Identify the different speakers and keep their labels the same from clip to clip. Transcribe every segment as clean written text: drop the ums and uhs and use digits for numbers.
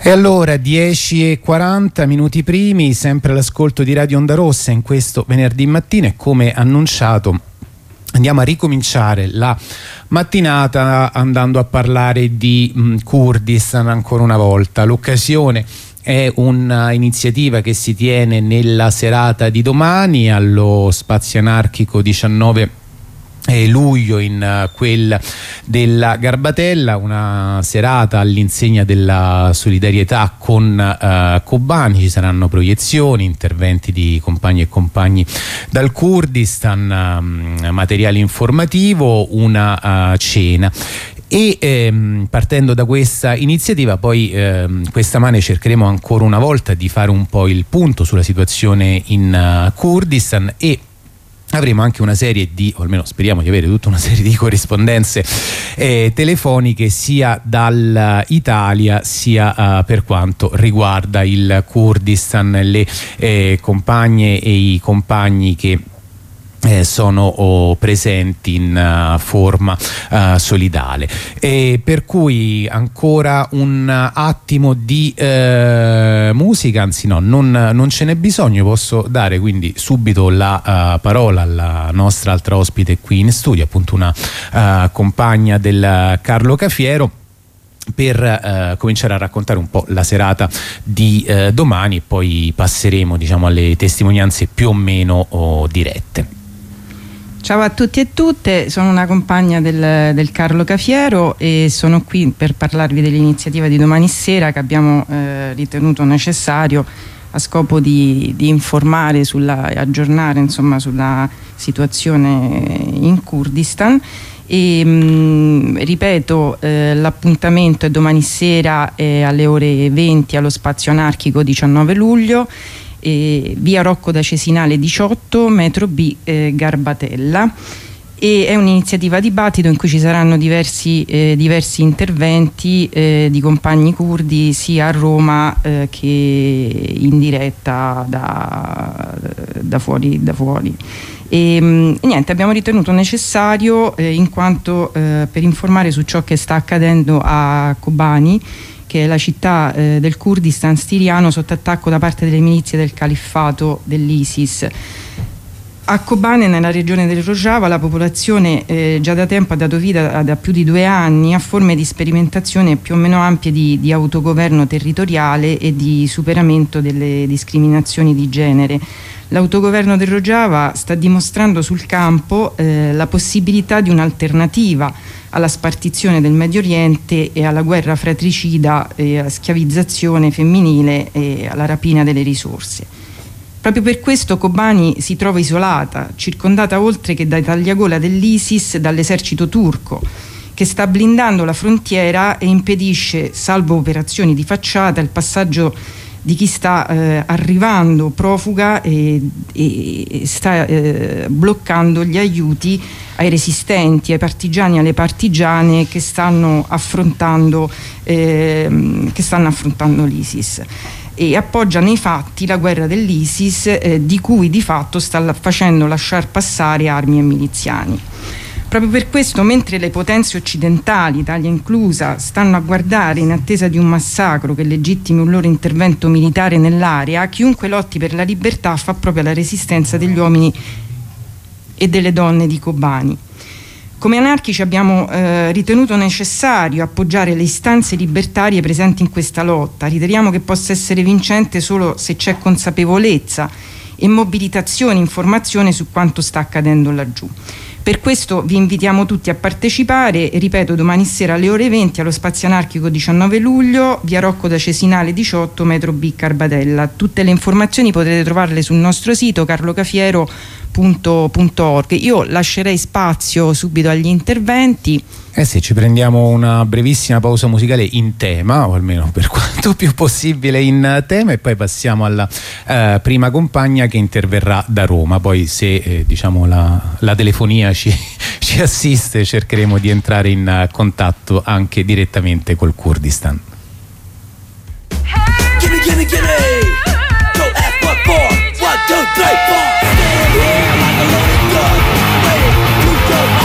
Speaker 1: E allora 10:40 minuti primi, sempre all'ascolto di Radio Onda Rossa in questo venerdì mattina, e come annunciato andiamo a ricominciare la mattinata andando a parlare di Kurdistan ancora una volta. L'occasione è un'iniziativa che si tiene nella serata di domani allo Spazio Anarchico 19 luglio, in quella della Garbatella, una serata all'insegna della solidarietà con Kobani. Ci saranno proiezioni, interventi di compagni e compagni dal Kurdistan, materiale informativo, una cena. E partendo da questa iniziativa poi questa mane cercheremo ancora una volta di fare un po' il punto sulla situazione in Kurdistan, e avremo anche una serie di, o almeno speriamo di avere tutta una serie di corrispondenze telefoniche sia dall'Italia sia per quanto riguarda il Kurdistan, le compagne e i compagni che sono presenti in forma solidale. Per cui ancora un attimo di musica, anzi no, non ce n'è bisogno. Posso dare quindi subito la parola alla nostra altra ospite qui in studio, appunto una compagna del Carlo Cafiero, per cominciare a raccontare un po' la serata di domani, e poi passeremo, diciamo, alle testimonianze più o meno dirette.
Speaker 2: Ciao a tutti e tutte, sono una compagna del Carlo Cafiero e sono qui per parlarvi dell'iniziativa di domani sera che abbiamo ritenuto necessario a scopo di informare e aggiornare, insomma, sulla situazione in Kurdistan. E ripeto, l'appuntamento è domani sera alle ore 20 allo Spazio Anarchico 19 luglio, via Rocco da Cesinale 18, metro B, Garbatella, e è un'iniziativa dibattito in cui ci saranno diversi interventi di compagni curdi sia a Roma che in diretta da fuori. E niente, abbiamo ritenuto necessario in quanto per informare su ciò che sta accadendo a Kobani, che è la città del Kurdistan siriano sotto attacco da parte delle milizie del califfato dell'ISIS. A Kobane, nella regione del Rojava, la popolazione già da tempo ha dato vita da più di 2 anni a forme di sperimentazione più o meno ampie di autogoverno territoriale e di superamento delle discriminazioni di genere. L'autogoverno del Rojava sta dimostrando sul campo la possibilità di un'alternativa alla spartizione del Medio Oriente e alla guerra fratricida, alla schiavizzazione femminile e alla rapina delle risorse. Proprio per questo Kobani si trova isolata, circondata oltre che dai tagliagola dell'ISIS dall'esercito turco, che sta blindando la frontiera e impedisce, salvo operazioni di facciata, il passaggio di chi sta arrivando profuga e sta bloccando gli aiuti ai resistenti, ai partigiani e alle partigiane che stanno affrontando l'ISIS, e appoggia nei fatti la guerra dell'ISIS, di cui di fatto sta facendo lasciar passare armi e miliziani. Proprio per questo, mentre le potenze occidentali, Italia inclusa, stanno a guardare in attesa di un massacro che legittimi un loro intervento militare nell'area, chiunque lotti per la libertà fa proprio la resistenza degli uomini e delle donne di Kobani. Come anarchici abbiamo ritenuto necessario appoggiare le istanze libertarie presenti in questa lotta. Riteniamo che possa essere vincente solo se c'è consapevolezza e mobilitazione, informazione su quanto sta accadendo laggiù. Per questo vi invitiamo tutti a partecipare, ripeto, domani sera alle ore 20 allo Spazio Anarchico 19 luglio, via Rocco da Cesinale 18, metro B, Garbatella. Tutte le informazioni potete trovarle sul nostro sito carlocafiero.org. Io lascerei spazio subito agli interventi.
Speaker 1: Sì, ci prendiamo una brevissima pausa musicale in tema, o almeno per quanto più possibile in tema, e poi passiamo alla prima compagna che interverrà da Roma. Poi se diciamo la telefonia ci assiste, cercheremo di entrare in contatto anche direttamente col Kurdistan. Gimme. Go F what for? 1, 2, 3, 4. Stand here like a loaded gun. Ready to go.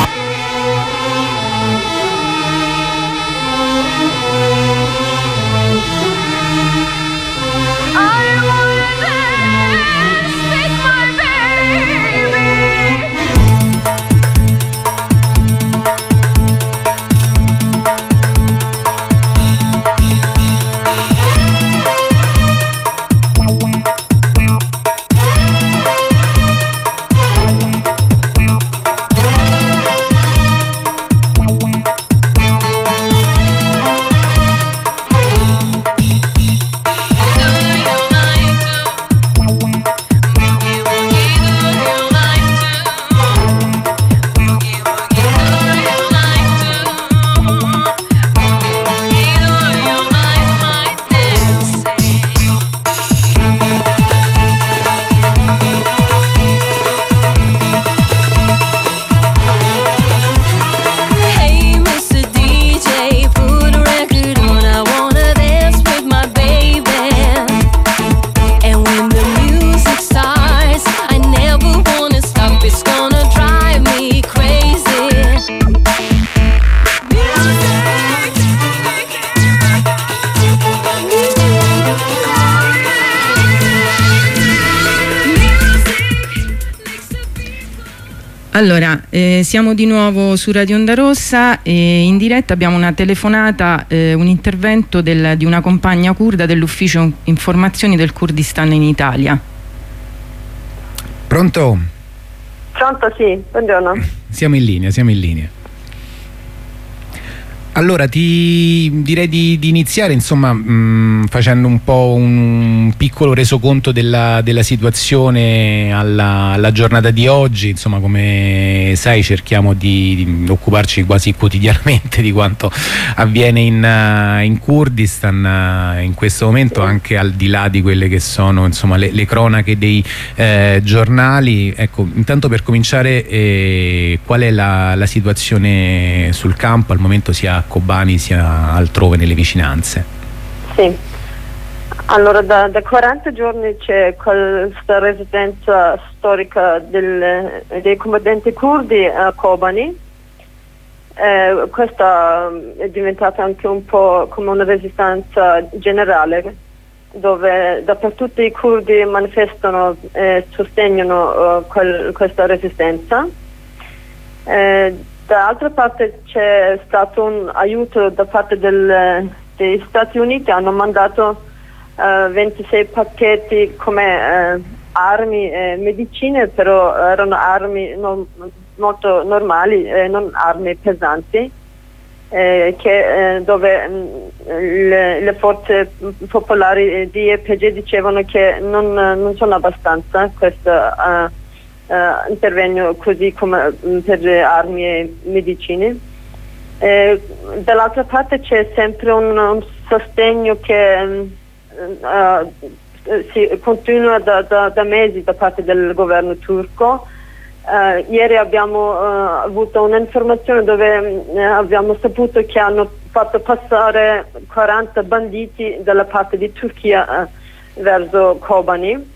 Speaker 2: Allora, siamo di nuovo su Radio Onda Rossa e in diretta abbiamo una telefonata, un intervento di una compagna curda dell'ufficio informazioni del Kurdistan in Italia.
Speaker 1: Pronto?
Speaker 3: Pronto, sì, buongiorno.
Speaker 1: Siamo in linea. Allora, ti direi di iniziare, insomma, facendo un po' un piccolo resoconto della situazione alla giornata di oggi. Insomma, come sai, cerchiamo di occuparci quasi quotidianamente di quanto avviene in Kurdistan in questo momento, anche al di là di quelle che sono, insomma, le cronache dei giornali. Ecco, intanto per cominciare, qual è la situazione sul campo al momento, sia a Kobani sia altrove nelle vicinanze?
Speaker 3: Sì, allora da 40 giorni c'è questa residenza storica dei combattenti curdi a Kobani. Questa è diventata anche un po' come una resistenza generale, dove dappertutto i curdi manifestano e sostengono questa resistenza. Dall'altra parte c'è stato un aiuto da parte degli Stati Uniti. Hanno mandato 26 pacchetti come armi e medicine, però erano armi molto normali, non armi pesanti, dove le forze popolari di YPG dicevano che non sono abbastanza questo intervento così come per armi e medicine. Dall'altra parte c'è sempre un sostegno che si continua da mesi da parte del governo turco. Ieri abbiamo avuto un'informazione dove abbiamo saputo che hanno fatto passare 40 banditi dalla parte di Turchia verso Kobani.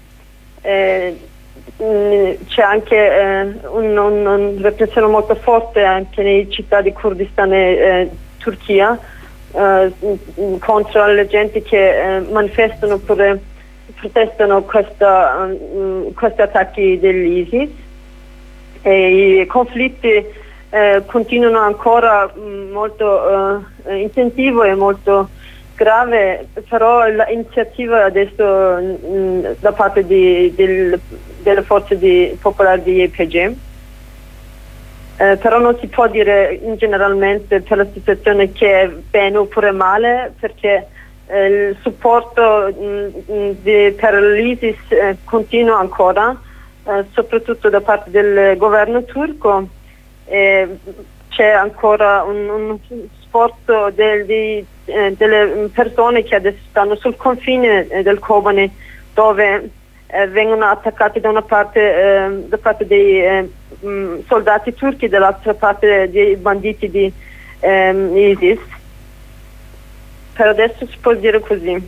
Speaker 3: C'è anche una repressione molto forte anche nelle città di Kurdistan e Turchia contro le gente che manifestano oppure protestano questi attacchi dell'ISIS. E i conflitti continuano ancora molto intensivo e molto grave, però l'iniziativa adesso da parte delle forze popolari di YPG, però non si può dire generalmente per la situazione che è bene oppure male, perché il supporto per l'ISIS continua ancora, soprattutto da parte del governo turco. C'è ancora un sforzo delle persone che adesso stanno sul confine del Kobani, dove vengono attaccati da una parte dei soldati turchi, dall'altra parte dei banditi di ISIS. Per adesso si può dire così.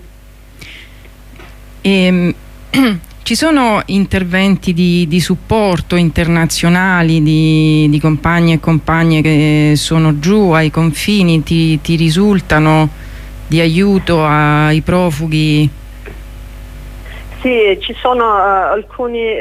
Speaker 2: Ci sono interventi di supporto internazionali di compagni e compagne che sono giù ai confini? Ti risultano di aiuto ai profughi?
Speaker 3: Sì, ci sono alcuni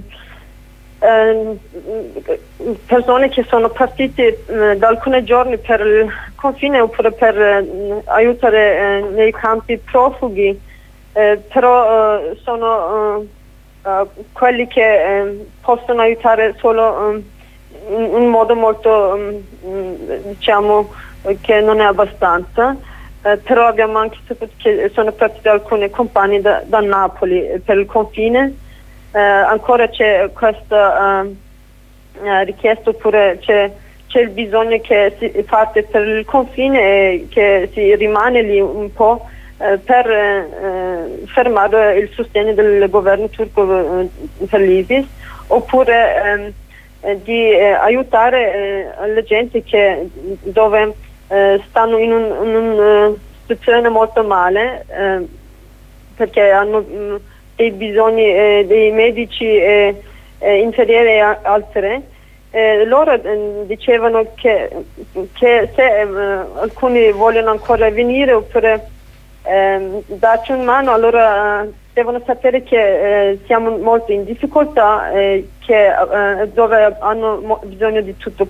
Speaker 3: persone che sono partite da alcuni giorni per il confine oppure per aiutare nei campi profughi, però sono quelli che possono aiutare solo in un modo molto diciamo che non è abbastanza. Però abbiamo anche saputo che sono partite alcune compagnie da Napoli per il confine. Ancora c'è questa richiesta, oppure c'è il bisogno che si parte per il confine e che si rimane lì un po' per fermare il sostegno del governo turco per l'ISIS, oppure di aiutare la gente dove stanno in una situazione molto male, perché hanno dei bisogni dei medici inferiori a altri. Loro dicevano che se alcuni vogliono ancora venire oppure darci una mano, allora devono sapere che siamo molto in difficoltà, dove hanno bisogno di tutto.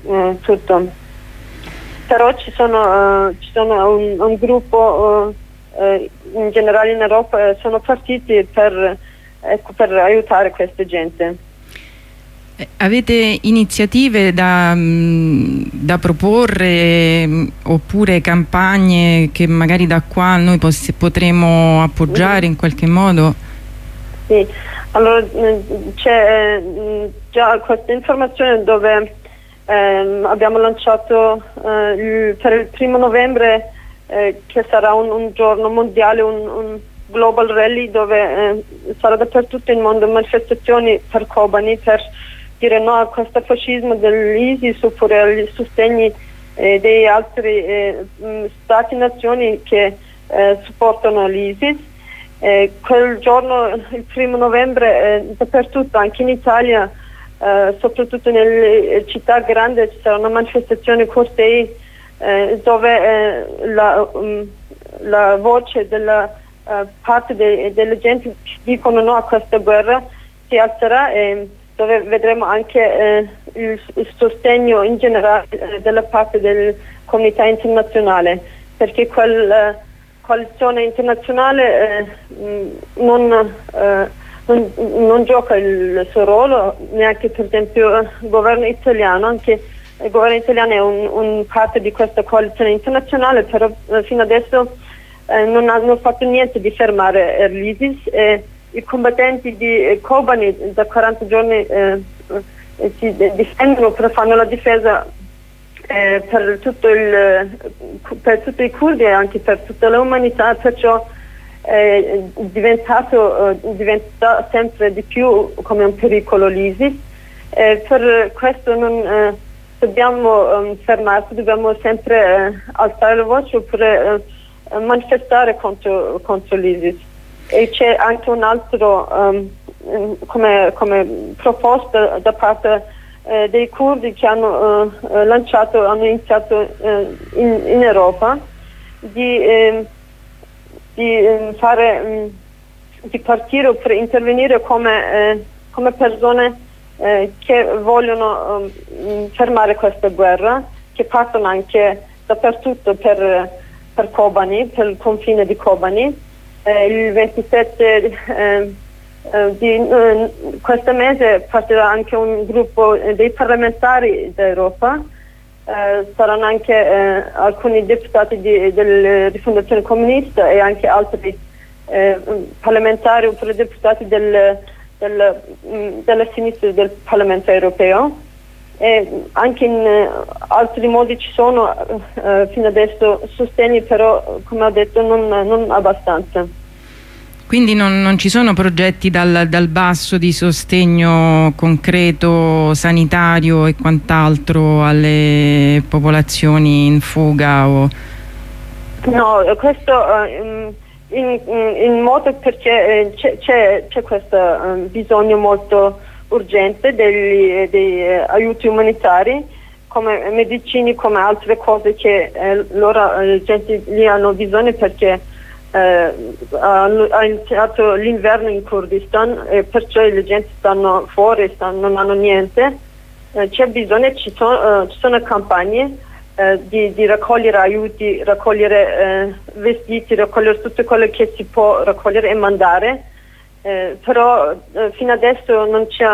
Speaker 3: Però ci sono un gruppo in generale in Europa, sono partiti per aiutare questa gente.
Speaker 2: Avete iniziative da proporre oppure campagne che magari da qua noi potremo appoggiare in qualche modo?
Speaker 3: Sì, allora c'è già questa informazione dove abbiamo lanciato per il 1° novembre che sarà un giorno mondiale, un Global Rally dove sarà dappertutto il mondo manifestazioni per Kobani, per dire no a questo fascismo dell'ISIS oppure agli sostegni dei altri stati e nazioni che supportano l'ISIS. Quel giorno, il 1° novembre, dappertutto, anche in Italia, soprattutto nelle città grandi, ci sarà una manifestazione cortei dove la voce della parte delle gente che dicono no a questa guerra si alzerà, e dove vedremo anche il sostegno in generale della parte della comunità internazionale, perché quella coalizione internazionale non gioca il suo ruolo, neanche per esempio il governo italiano. Anche il governo italiano è un parte di questa coalizione internazionale, però fino adesso non hanno fatto niente di fermare l'ISIS. I combattenti di Kobani da 40 giorni si difendono, fanno la difesa per tutti i curdi e anche per tutta l'umanità, perciò diventa sempre di più come un pericolo l'ISIS. Per questo non dobbiamo fermarci, dobbiamo sempre alzare la voce oppure manifestare contro l'ISIS. E c'è anche un altro come proposta da parte dei curdi che hanno iniziato in Europa di partire o per intervenire come persone che vogliono fermare questa guerra, che partono anche dappertutto per Kobani, per il confine di Kobani. Il 27 di questo mese partirà anche un gruppo dei parlamentari d'Europa, saranno anche alcuni deputati della Rifondazione Comunista e anche altri parlamentari oppure deputati della sinistra del Parlamento Europeo. E anche in altri modi ci sono fino adesso sostegni, però come ho detto non abbastanza.
Speaker 2: Quindi non ci sono progetti dal basso di sostegno concreto, sanitario e quant'altro alle popolazioni in fuga? No,
Speaker 3: questo in modo perché c'è questo bisogno molto urgente degli aiuti umanitari, come medicini, come altre cose che la gente lì hanno bisogno, perché ha iniziato l'inverno in Kurdistan e perciò le gente stanno fuori, non hanno niente. C'è bisogno, ci sono campagne di raccogliere aiuti, raccogliere vestiti, raccogliere tutto quello che si può raccogliere e mandare. Però fino adesso non ci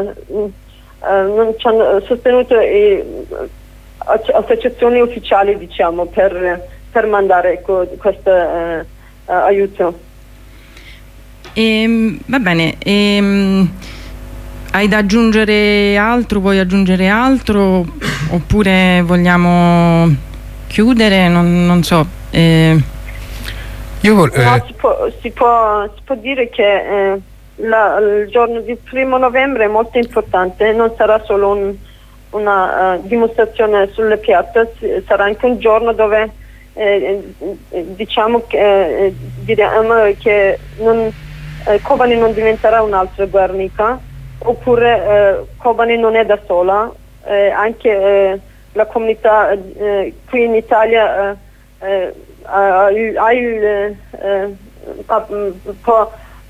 Speaker 3: hanno sostenuto associazioni ufficiali, diciamo, per mandare questo aiuto.
Speaker 2: Va bene, hai da aggiungere altro? Vuoi aggiungere altro oppure vogliamo chiudere? Non so.
Speaker 3: No, si può dire che il giorno del 1° novembre è molto importante, non sarà solo una dimostrazione sulle piazze, sarà anche un giorno dove diciamo che Kobani non diventerà un'altra Guernica, oppure Kobani non è da sola, anche la comunità qui in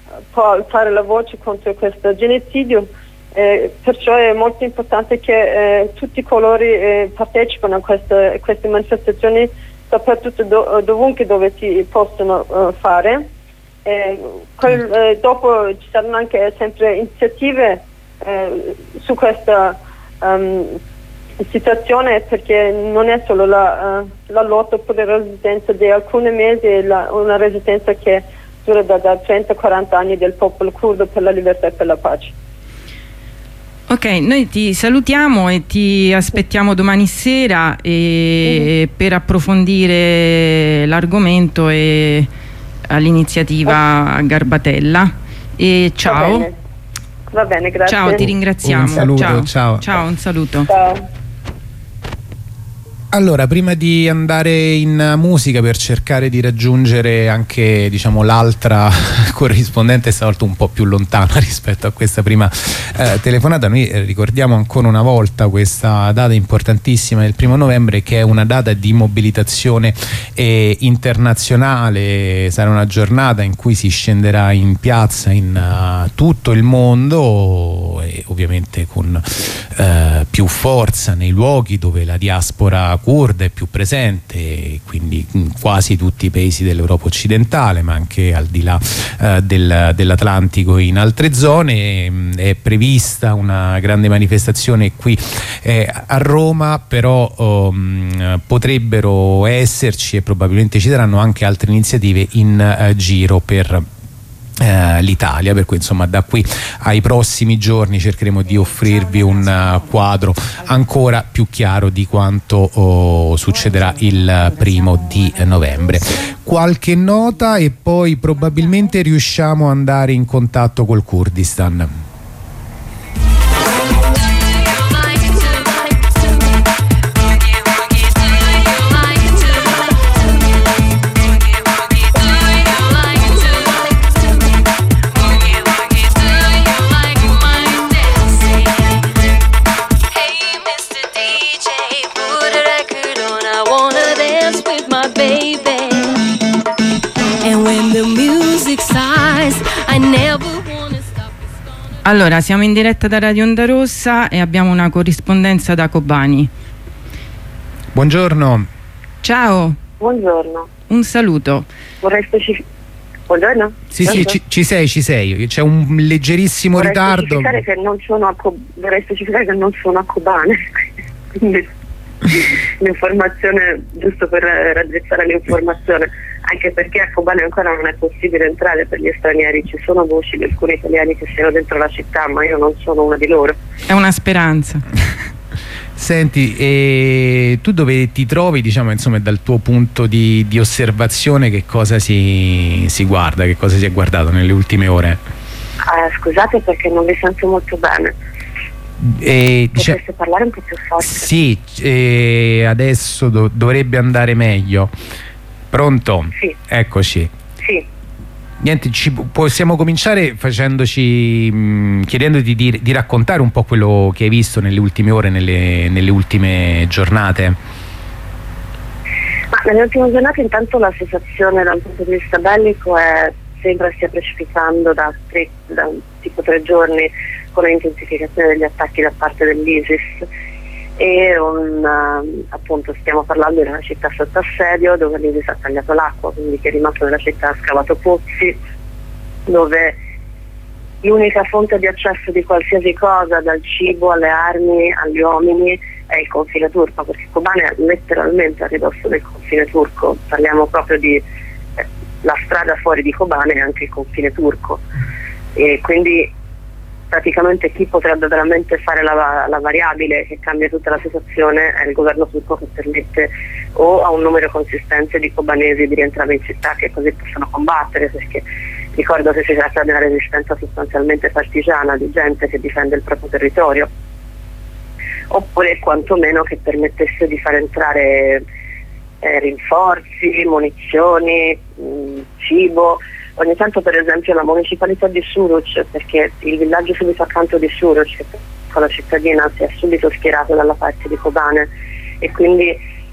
Speaker 3: può alzare la voce contro questo genocidio, perciò è molto importante che tutti coloro partecipano a queste manifestazioni dappertutto, dovunque dove si possono fare. Dopo ci saranno anche sempre iniziative su questa situazione, perché non è solo la lotta per la resistenza di alcuni mesi, una resistenza che dura da 30-40 anni del popolo curdo per la libertà e per la pace.
Speaker 2: Ok, noi ti salutiamo e ti aspettiamo domani sera per approfondire l'argomento e all'iniziativa Garbatella. E ciao.
Speaker 3: Va bene, grazie.
Speaker 2: Ciao, ti ringraziamo.
Speaker 1: Un saluto,
Speaker 2: ciao. Ciao, un saluto.
Speaker 3: Ciao.
Speaker 1: Allora, prima di andare in musica per cercare di raggiungere anche, diciamo, l'altra corrispondente, stavolta un po' più lontana rispetto a questa prima telefonata, noi ricordiamo ancora una volta questa data importantissima del 1° novembre, che è una data di mobilitazione internazionale. Sarà una giornata in cui si scenderà in piazza in tutto il mondo, e ovviamente con più forza nei luoghi dove la diaspora curda è più presente, quindi in quasi tutti i paesi dell'Europa occidentale, ma anche al di là dell'Atlantico in altre zone. È prevista una grande manifestazione qui a Roma, però potrebbero esserci e probabilmente ci saranno anche altre iniziative in giro per l'Italia, per cui insomma da qui ai prossimi giorni cercheremo di offrirvi un quadro ancora più chiaro di quanto succederà il 1° novembre. Qualche nota e poi probabilmente riusciamo ad andare in contatto col Kurdistan.
Speaker 2: Allora, siamo in diretta da Radio Onda Rossa e abbiamo una corrispondenza da Kobani.
Speaker 1: Buongiorno.
Speaker 2: Ciao.
Speaker 3: Buongiorno.
Speaker 2: Un saluto.
Speaker 3: Vorrei specificare. Buongiorno.
Speaker 1: Sì, ci sei. C'è un leggerissimo ritardo.
Speaker 3: Vorrei specificare che non sono a Kobane. Quindi l'informazione, giusto per raddrizzare l'informazione, anche perché a Kobane ancora non è possibile entrare per gli stranieri. Ci sono voci di alcuni italiani che siano dentro la città, ma io non sono una di loro.
Speaker 2: È una speranza.
Speaker 1: Senti, tu dove ti trovi, diciamo, insomma, dal tuo punto di osservazione, che cosa si guarda, che cosa si è guardato nelle ultime ore?
Speaker 3: Scusate perché non vi sento molto bene. Potreste parlare un po' più forte?
Speaker 1: Sì, adesso dovrebbe andare meglio. Pronto?
Speaker 3: Sì.
Speaker 1: Eccoci.
Speaker 3: Sì.
Speaker 1: Niente, possiamo cominciare chiedendoti di raccontare un po' quello che hai visto nelle ultime ore, nelle ultime giornate.
Speaker 3: Ma nelle ultime giornate intanto la situazione dal punto di vista bellico sembra stia precipitando da tipo 3 giorni, con l'intensificazione degli attacchi da parte dell'ISIS, e appunto stiamo parlando di una città sotto assedio dove l'ISIS ha tagliato l'acqua, quindi chi è rimasto nella città ha scavato pozzi, dove l'unica fonte di accesso di qualsiasi cosa, dal cibo alle armi agli uomini, è il confine turco, perché Kobane è letteralmente a ridosso del confine turco. Parliamo proprio di la strada fuori di Kobane è anche il confine turco, e quindi praticamente chi potrebbe veramente fare la variabile che cambia tutta la situazione è il governo turco, che permette o a un numero consistente di kobanesi di rientrare in città, che così possono combattere, perché ricordo che si tratta di una resistenza sostanzialmente partigiana, di gente che difende il proprio territorio, oppure quantomeno che permettesse di far entrare rinforzi, munizioni, cibo. Ogni tanto, per esempio, la municipalità di Suruc, perché il villaggio subito accanto di Suruc, che con la cittadina, si è subito schierato dalla parte di Kobane, e quindi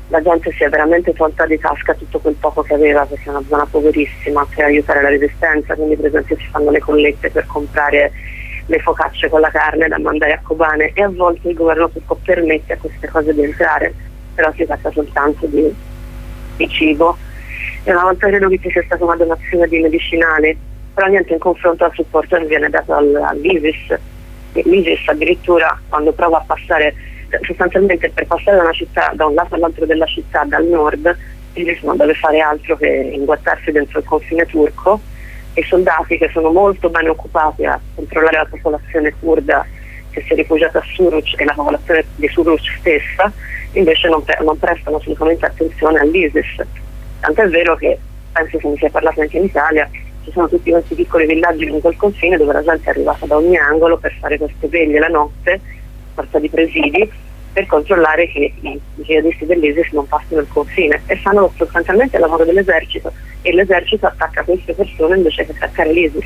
Speaker 3: la gente si è veramente tolta di tasca tutto quel poco che aveva, perché è una zona poverissima, per aiutare la resistenza, quindi per esempio si fanno le collette per comprare le focacce con la carne da mandare a Kobane, e a volte il governo turco permette a queste cose di entrare, però si tratta soltanto di cibo. E una volta credo che ci sia stata una donazione di medicinali, però niente in confronto al supporto che viene dato all'ISIS. L'ISIS addirittura, quando prova a passare, sostanzialmente per passare da una città, da un lato all'altro della città, dal nord, l'ISIS non deve fare altro che inguattarsi dentro il confine turco, e i soldati, che sono molto ben occupati a controllare la popolazione kurda che si è rifugiata a Suruc e la popolazione di Suruc stessa, invece non prestano assolutamente attenzione all'ISIS. Tant'è vero che, penso che ne sia parlato anche in Italia, ci sono tutti questi piccoli villaggi lungo il confine dove la gente è arrivata da ogni angolo per fare queste veglie la notte, forza di presidi, per controllare che i jihadisti dell'ISIS non passino il confine, e fanno sostanzialmente il lavoro dell'esercito, e l'esercito attacca queste persone invece che attaccare l'ISIS.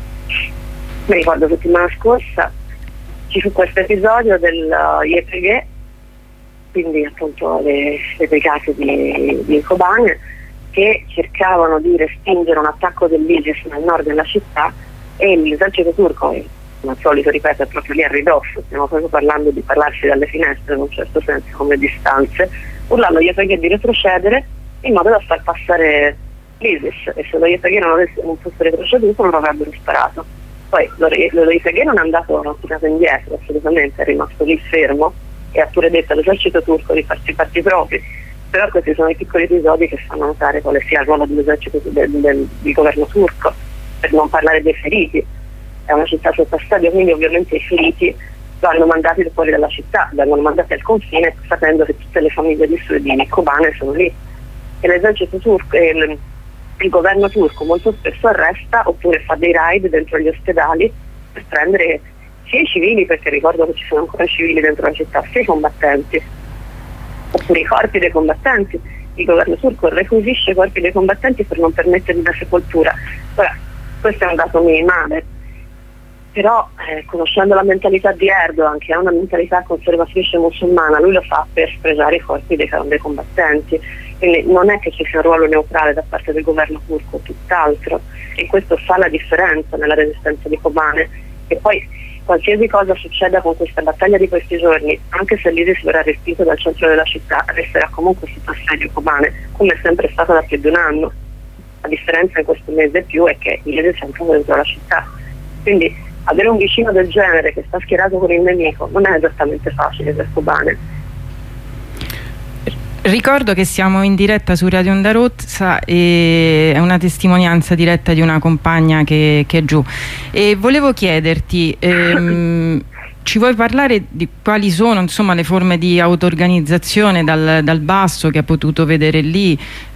Speaker 3: Mi ricordo settimana scorsa ci fu questo episodio del YPG, quindi appunto le brigate di Kobane, che cercavano di respingere un attacco dell'ISIS nel nord della città, e l'esercito turco, come al solito ripeto, è proprio lì a ridosso, stiamo proprio parlando di parlarsi dalle finestre in un certo senso, come distanze, urlando agli YPG di retrocedere in modo da far passare l'ISIS, e se lo YPG non fosse retroceduto non avrebbero sparato. Poi lo YPG non è andato, non è tirato indietro assolutamente, è rimasto lì fermo e ha pure detto all'esercito turco di farsi i fatti propri. Però questi sono i piccoli episodi che fanno notare quale sia il ruolo dell'esercito del governo turco, per non parlare dei feriti. È una città sotto assedio, quindi ovviamente i feriti vanno mandati fuori dalla città, vengono mandati al confine, sapendo che tutte le famiglie di Kobane sono lì. E l'esercito turco e il governo turco molto spesso arresta oppure fa dei raid dentro gli ospedali per prendere sia i civili, perché ricordo che ci sono ancora civili dentro la città, sia i combattenti, oppure i corpi dei combattenti. Il governo turco requisisce i corpi dei combattenti per non permettergli la sepoltura. Ora, questo è un dato minimale, però conoscendo la mentalità di Erdogan, che è una mentalità conservatrice musulmana, lui lo fa per sfregiare i corpi dei combattenti. Quindi non è che ci sia un ruolo neutrale da parte del governo turco, tutt'altro, e questo fa la differenza nella resistenza di Kobane. E poi qualsiasi cosa succeda con questa battaglia di questi giorni, anche se l'ISIS verrà respinto dal centro della città, resterà comunque sotto assedio Kobane, come è sempre stato da più di un anno. La differenza in questo mese e più è che l'ISIS è ancora dentro la città. Quindi avere un vicino del genere che sta schierato con il nemico non è esattamente facile per Kobane.
Speaker 2: Ricordo che siamo in diretta su Radio Onda Rossa e è una testimonianza diretta di una compagna che è giù, e volevo chiederti, ci vuoi parlare di quali sono insomma le forme di auto-organizzazione dal basso che ha potuto vedere lì?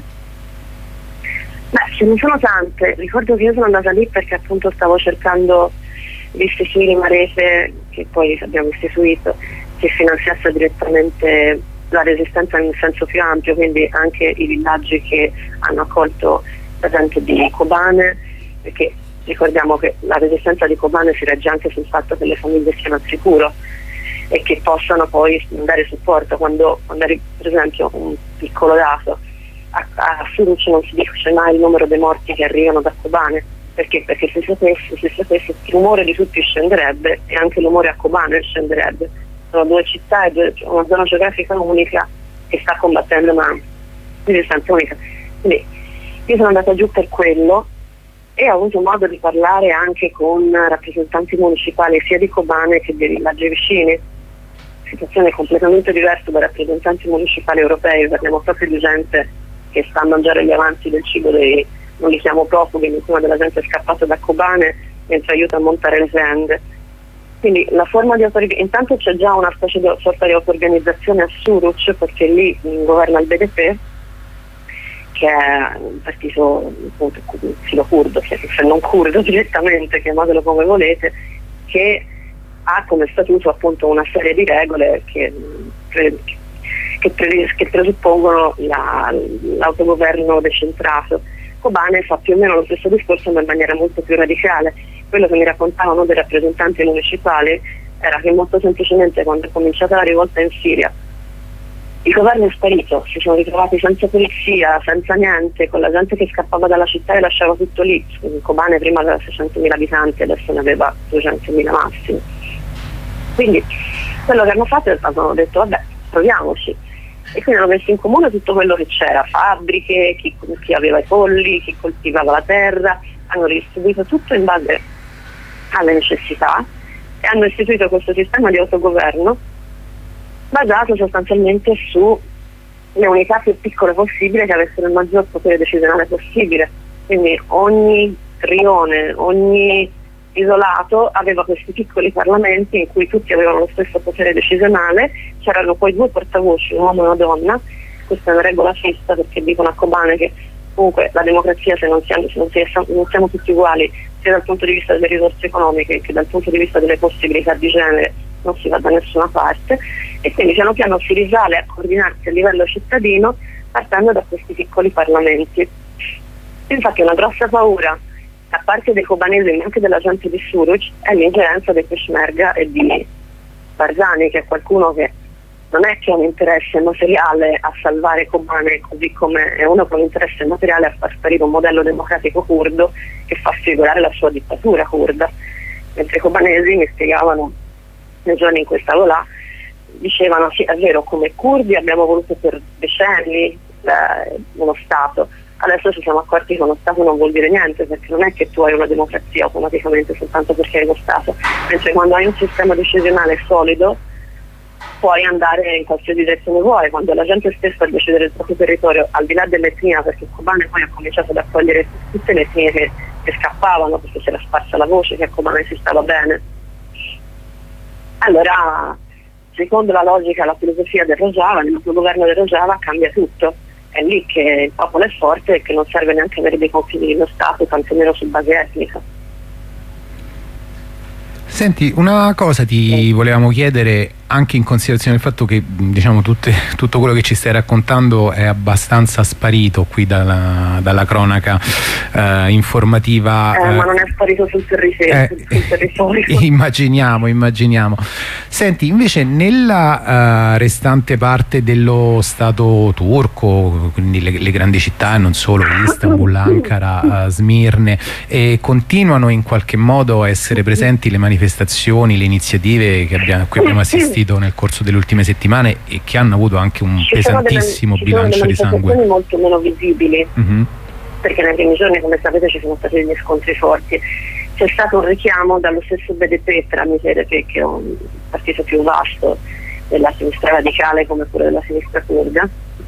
Speaker 3: Beh, ce ne sono tante. Ricordo che io sono andata lì perché appunto stavo cercando di istituire una rete, che poi abbiamo istituito, che finanziasse direttamente la resistenza in senso più ampio, quindi anche i villaggi che hanno accolto la gente di Kobane, perché ricordiamo che la resistenza di Kobane si regge anche sul fatto che le famiglie siano al sicuro e che possano poi dare supporto. Quando per esempio, un piccolo dato, a Suruc non si dice mai il numero dei morti che arrivano da Kobane, perché se si sapesse il rumore di tutti scenderebbe, e anche l'umore a Kobane scenderebbe. Sono due città e una zona geografica unica che sta combattendo una resistenza unica. Quindi io sono andata giù per quello e ho avuto modo di parlare anche con rappresentanti municipali sia di Kobane che dei villaggi vicini. Situazione completamente diversa dai rappresentanti municipali europei, parliamo proprio di gente che sta a mangiare gli avanzi del cibo non li chiamo profughi, nessuna della gente è scappata da Kobane mentre aiuta a montare le tende. Quindi la forma di intanto c'è già una specie di sorta di auto-organizzazione a Suruc, perché lì governa il BDP, che è un partito appunto filo curdo, cioè non curdo direttamente, chiamatelo come volete, che ha come statuto appunto una serie di regole che presuppongono l'autogoverno decentrato. Kobane fa più o meno lo stesso discorso, ma in maniera molto più radicale. Quello che mi raccontavano dei rappresentanti municipali era che molto semplicemente, quando è cominciata la rivolta in Siria, Il governo è sparito, si sono ritrovati senza polizia, senza niente, con la gente che scappava dalla città e lasciava tutto lì. Kobane prima aveva 600.000 abitanti, adesso ne aveva 200.000 massimo. Quindi quello che hanno fatto è stato, hanno detto vabbè, proviamoci. E quindi hanno messo in comune tutto quello che c'era, fabbriche, chi aveva i polli, chi coltivava la terra, hanno ridistribuito tutto in base alle necessità e hanno istituito questo sistema di autogoverno basato sostanzialmente sulle unità più piccole possibili che avessero il maggior potere decisionale possibile. Quindi ogni rione, ogni isolato aveva questi piccoli parlamenti in cui tutti avevano lo stesso potere decisionale, c'erano poi 2 portavoci, un uomo e una donna. Questa è una regola fissa, perché dicono a Kobane che comunque la democrazia, se non siamo tutti uguali sia dal punto di vista delle risorse economiche che dal punto di vista delle possibilità di genere, non si va da nessuna parte, e quindi piano piano si risale a coordinarsi a livello cittadino partendo da questi piccoli parlamenti. Infatti una grossa paura da parte dei kobanesi ma anche della gente di Suruc è l'ingerenza dei Peshmerga e di Barzani, che è qualcuno che non è che ha un interesse materiale a salvare Kobane, così come è uno con un interesse materiale a far sparire un modello democratico curdo che fa sfigurare la sua dittatura curda. Mentre i kobanesi mi spiegavano nei giorni in cui stavo là, dicevano sì, è vero, come curdi abbiamo voluto per decenni uno Stato, adesso ci siamo accorti che uno Stato non vuol dire niente, perché non è che tu hai una democrazia automaticamente soltanto perché hai uno Stato, mentre quando hai un sistema decisionale solido puoi andare in qualsiasi direzione vuoi. Quando la gente stessa a decidere il proprio territorio, al di là dell'etnia, perché Kobane poi ha cominciato ad accogliere tutte le etnie che scappavano, perché si era sparsa la voce che a Kobane si stava bene. Allora, secondo la logica, la filosofia del Rojava, il governo del Rojava cambia tutto. È lì che il popolo è forte e che non serve neanche avere dei confini dello Stato, tantomeno su base etnica.
Speaker 1: Senti, una cosa ti volevamo chiedere, anche in considerazione del fatto che diciamo tutto quello che ci stai raccontando è abbastanza sparito qui dalla cronaca informativa.
Speaker 3: Ma non è sparito sul territorio.
Speaker 1: Immaginiamo. Senti, invece nella restante parte dello Stato turco, quindi le grandi città, non solo, Istanbul, Ankara, Smirne, continuano in qualche modo a essere presenti le manifestazioni, le iniziative a cui abbiamo assistito nel corso delle ultime settimane e che hanno avuto anche un pesantissimo bilancio di sangue.
Speaker 3: Sono molto meno visibili, perché nei primi giorni, come sapete, ci sono stati degli scontri forti. C'è stato un richiamo dallo stesso BDP, tramite EDP, che è un partito più vasto della sinistra radicale come pure della sinistra kurda,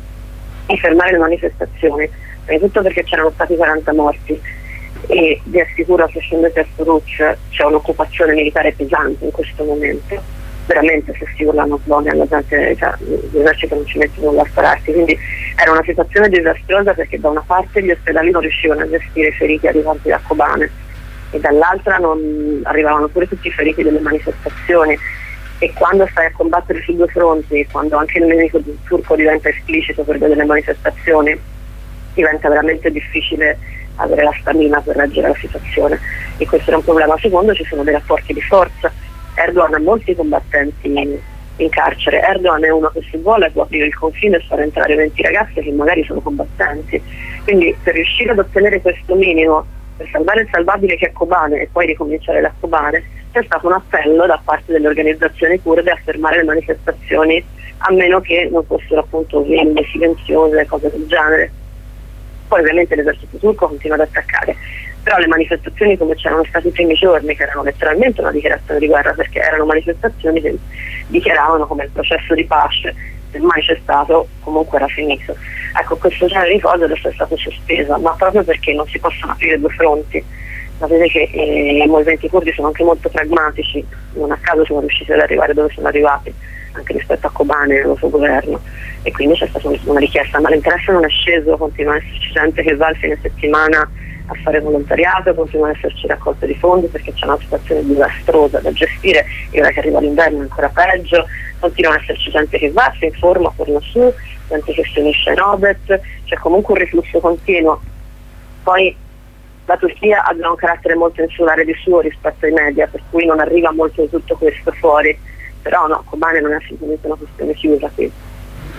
Speaker 3: di fermare le manifestazioni, innanzitutto perché c'erano stati 40 morti e vi assicuro che scendete a Suruc c'è un'occupazione militare pesante in questo momento. Veramente se si urlano slogan la gente, l'esercito non ci mette nulla a spararsi, quindi era una situazione disastrosa, perché da una parte gli ospedali non riuscivano a gestire i feriti arrivati da Kobane e dall'altra non arrivavano pure tutti i feriti delle manifestazioni, e quando stai a combattere su 2 fronti, quando anche il nemico turco diventa esplicito per delle manifestazioni, diventa veramente difficile avere la stamina per reggere la situazione, e questo era un problema. Secondo, ci sono dei rapporti di forza. Erdogan ha molti combattenti in carcere. Erdogan è uno che, se vuole, può aprire il confine e far entrare 20 ragazze che magari sono combattenti. Quindi per riuscire ad ottenere questo minimo, per salvare il salvabile che è Kobane e poi ricominciare da Kobane, c'è stato un appello da parte delle organizzazioni kurde a fermare le manifestazioni, a meno che non fossero appunto ville silenziose, cose del genere. Poi ovviamente l'esercito turco continua ad attaccare, però le manifestazioni, come c'erano stati i primi giorni, che erano letteralmente una dichiarazione di guerra, perché erano manifestazioni che dichiaravano come il processo di pace, se mai c'è stato, comunque era finito. Ecco, questo genere di cose adesso è stato sospeso, ma proprio perché non si possono aprire 2 fronti. Sapete che i movimenti curdi sono anche molto pragmatici, non a caso sono riusciti ad arrivare dove sono arrivati, anche rispetto a Kobane e al suo governo, e quindi c'è stata una richiesta, ma l'interesse non è sceso, continua ad esserci gente che va il fine settimana a fare volontariato, continua ad esserci raccolte di fondi perché c'è una situazione disastrosa da gestire, e ora che arriva l'inverno è ancora peggio. Continua ad esserci gente che va, si informa, torna su, gente che si unisce a Nobet, c'è comunque un riflusso continuo. Poi la Turchia ha già un carattere molto insulare di suo rispetto ai media, per cui non arriva molto di tutto questo fuori, però no, Kobane non è assolutamente una questione chiusa qui.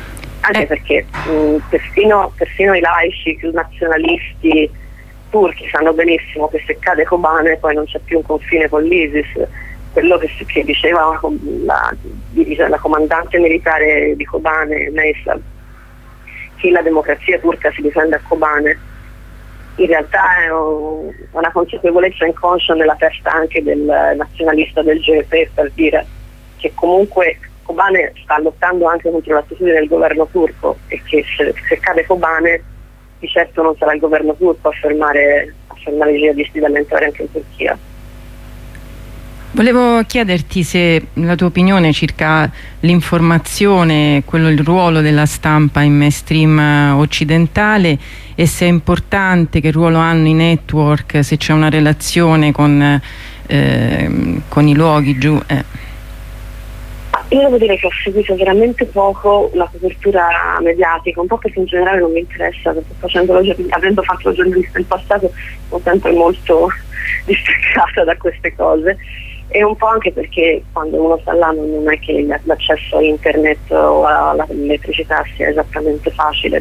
Speaker 3: anche perché persino i laici, i più nazionalisti turchi sanno benissimo che se cade Kobane poi non c'è più un confine con l'ISIS. Quello che diceva la comandante militare di Kobane, Meysal, che la democrazia turca si difende a Kobane, in realtà è una consapevolezza inconscia nella testa anche del nazionalista del GEP, per dire che comunque Kobane sta lottando anche contro l'attitudine del governo turco e che se cade Kobane di certo non sarà il governo turco a fermare i jihadisti dall'entrare anche in Turchia.
Speaker 2: Volevo chiederti se la tua opinione circa l'informazione, il ruolo della stampa in mainstream occidentale, e se è importante, che ruolo hanno i network, se c'è una relazione con i luoghi giù.
Speaker 3: Io devo dire che ho seguito veramente poco la copertura mediatica, un po' perché in generale non mi interessa, perché avendo fatto lo giornalista in passato sono sempre molto distaccata da queste cose, e un po' anche perché quando uno sta là non è che l'accesso a internet o all'elettricità sia esattamente facile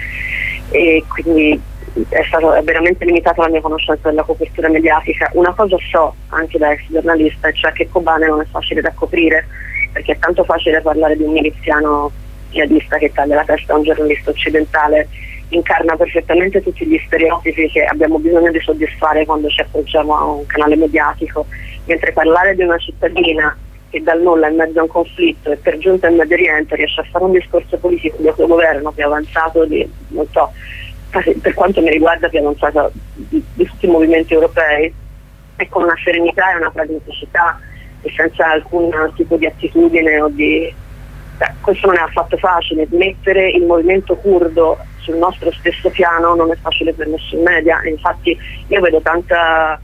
Speaker 3: e quindi è veramente limitata la mia conoscenza della copertura mediatica. Una cosa so anche da ex giornalista, cioè che Kobane non è facile da coprire, perché è tanto facile parlare di un miliziano jihadista che taglia la testa a un giornalista occidentale, incarna perfettamente tutti gli stereotipi che abbiamo bisogno di soddisfare quando ci appoggiamo a un canale mediatico, mentre parlare di una cittadina che dal nulla in mezzo a un conflitto e per giunta in Medio Oriente riesce a fare un discorso politico di autogoverno più avanzato non so, per quanto mi riguarda più avanzato di tutti i movimenti europei, e con una serenità e una pragmaticità e senza alcun tipo di attitudine questo non è affatto facile. Mettere il movimento curdo sul nostro stesso piano non è facile per nessun media, e infatti io vedo tanta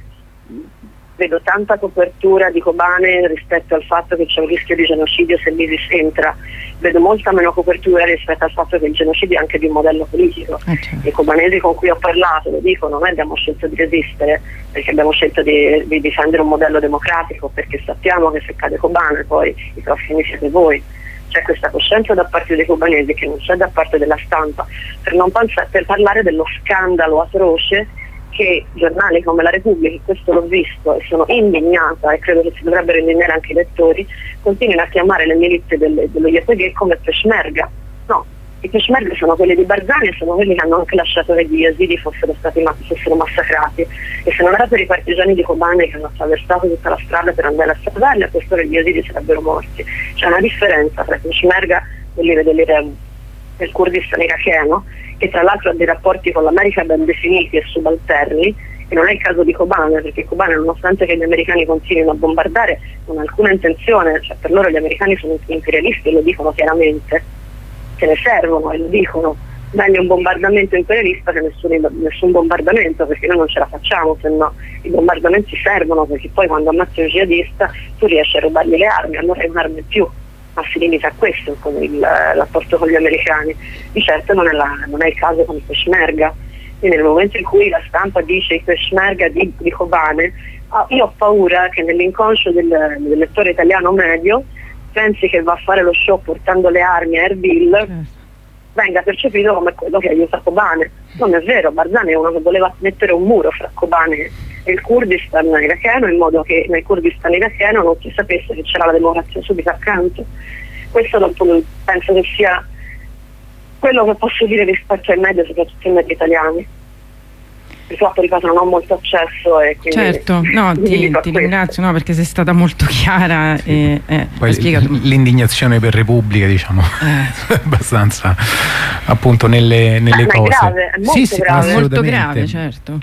Speaker 3: copertura di Kobane rispetto al fatto che c'è un rischio di genocidio se l'ISIS entra, vedo molta meno copertura rispetto al fatto che il genocidio è anche di un modello politico. I kobanesi con cui ho parlato lo dicono: noi abbiamo scelto di resistere perché abbiamo scelto di difendere un modello democratico, perché sappiamo che se cade Kobane poi i prossimi siete voi. C'è questa coscienza da parte dei kobanesi che non c'è da parte della stampa, per parlare dello scandalo atroce che giornali come La Repubblica, questo l'ho visto e sono indignata, e credo che si dovrebbero indignare anche i lettori, continuino a chiamare le milizie dello YPG come Peshmerga. No, i Peshmerga sono quelli di Barzani e sono quelli che hanno anche lasciato che gli yazidi fossero massacrati, e se non era per i partigiani di Kobane che hanno attraversato tutta la strada per andare a salvarli, a quest'ora gli yazidi sarebbero morti. C'è una differenza tra i Peshmerga, quelli del Kurdistan iracheno, che tra l'altro ha dei rapporti con l'America ben definiti e subalterni, e non è il caso di Kobane, perché Kobane, nonostante che gli americani continuino a bombardare, non ha alcuna intenzione, cioè per loro gli americani sono imperialisti e lo dicono chiaramente, se ne servono e lo dicono, meglio un bombardamento imperialista che nessun bombardamento, perché noi non ce la facciamo, se no i bombardamenti servono, perché poi quando ammazzi un jihadista tu riesci a rubargli le armi, allora è un'arma in più. Ma si limita a questo con il rapporto con gli americani. Di certo non è il caso con i Peshmerga. Quindi nel momento in cui la stampa dice i Peshmerga di Kobane, io ho paura che nell'inconscio del lettore italiano medio pensi che va a fare lo show portando le armi a Erbil, venga percepito come quello che aiuta Kobane. Non è vero, Barzani è uno che voleva mettere un muro fra Kobane e il Kurdistan iracheno, in modo che nel Kurdistan iracheno non si sapesse che c'era la democrazia subito accanto. Questo penso che sia quello che posso dire rispetto ai media, soprattutto ai media italiani. Purtroppo, ripeto, non ho molto accesso e quindi
Speaker 2: certo, no, ti ringrazio, perché sei stata molto chiara e
Speaker 1: poi l'indignazione per Repubblica, diciamo, abbastanza appunto nelle cose.
Speaker 3: È grave, è molto grave.
Speaker 2: Molto grave, certo.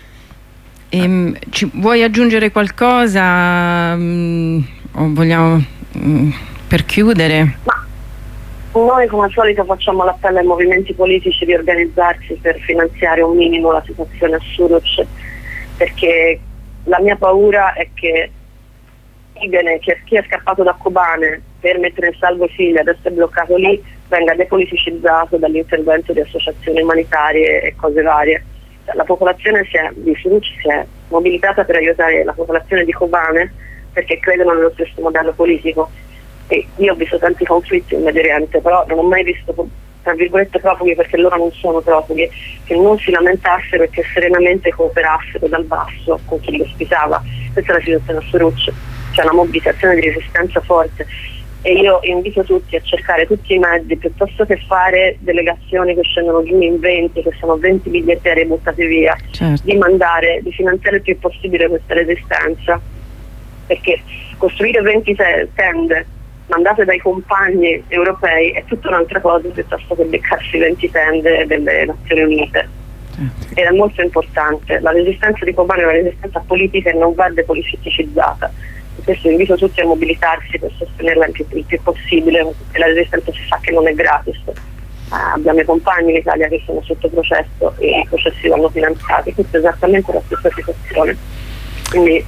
Speaker 2: Vuoi aggiungere qualcosa o vogliamo per chiudere?
Speaker 3: Ma noi come al solito facciamo l'appello ai movimenti politici di organizzarsi per finanziare un minimo la situazione a Suruc, perché la mia paura è che chi è scappato da Kobane per mettere in salvo i figli, adesso è bloccato lì, venga depoliticizzato dall'intervento di associazioni umanitarie e cose varie. La popolazione di Suruc si è mobilitata per aiutare la popolazione di Kobane perché credono nello stesso modello politico. E io ho visto tanti conflitti in Medio Oriente, però non ho mai visto tra virgolette profughi, perché loro non sono profughi, che non si lamentassero e che serenamente cooperassero dal basso con chi li ospitava. Questa è la situazione a Suruc, c'è una mobilitazione di resistenza forte, e io invito tutti a cercare tutti i mezzi, piuttosto che fare delegazioni che scendono giù in 20, che sono 20 biglietti aerei buttati via,
Speaker 2: certo,
Speaker 3: di finanziare il più possibile questa resistenza, perché costruire 20 tende mandate dai compagni europei è tutta un'altra cosa piuttosto che beccarsi 20 tende delle Nazioni Unite. Ed è molto importante, la resistenza di Kobane è una resistenza politica e non va depoliticizzata. Per questo invito tutti a mobilitarsi per sostenerla il più possibile, e la resistenza si sa che non è gratis. Abbiamo i compagni in Italia che sono sotto processo e i processi vanno finanziati, questa è esattamente la stessa situazione. Quindi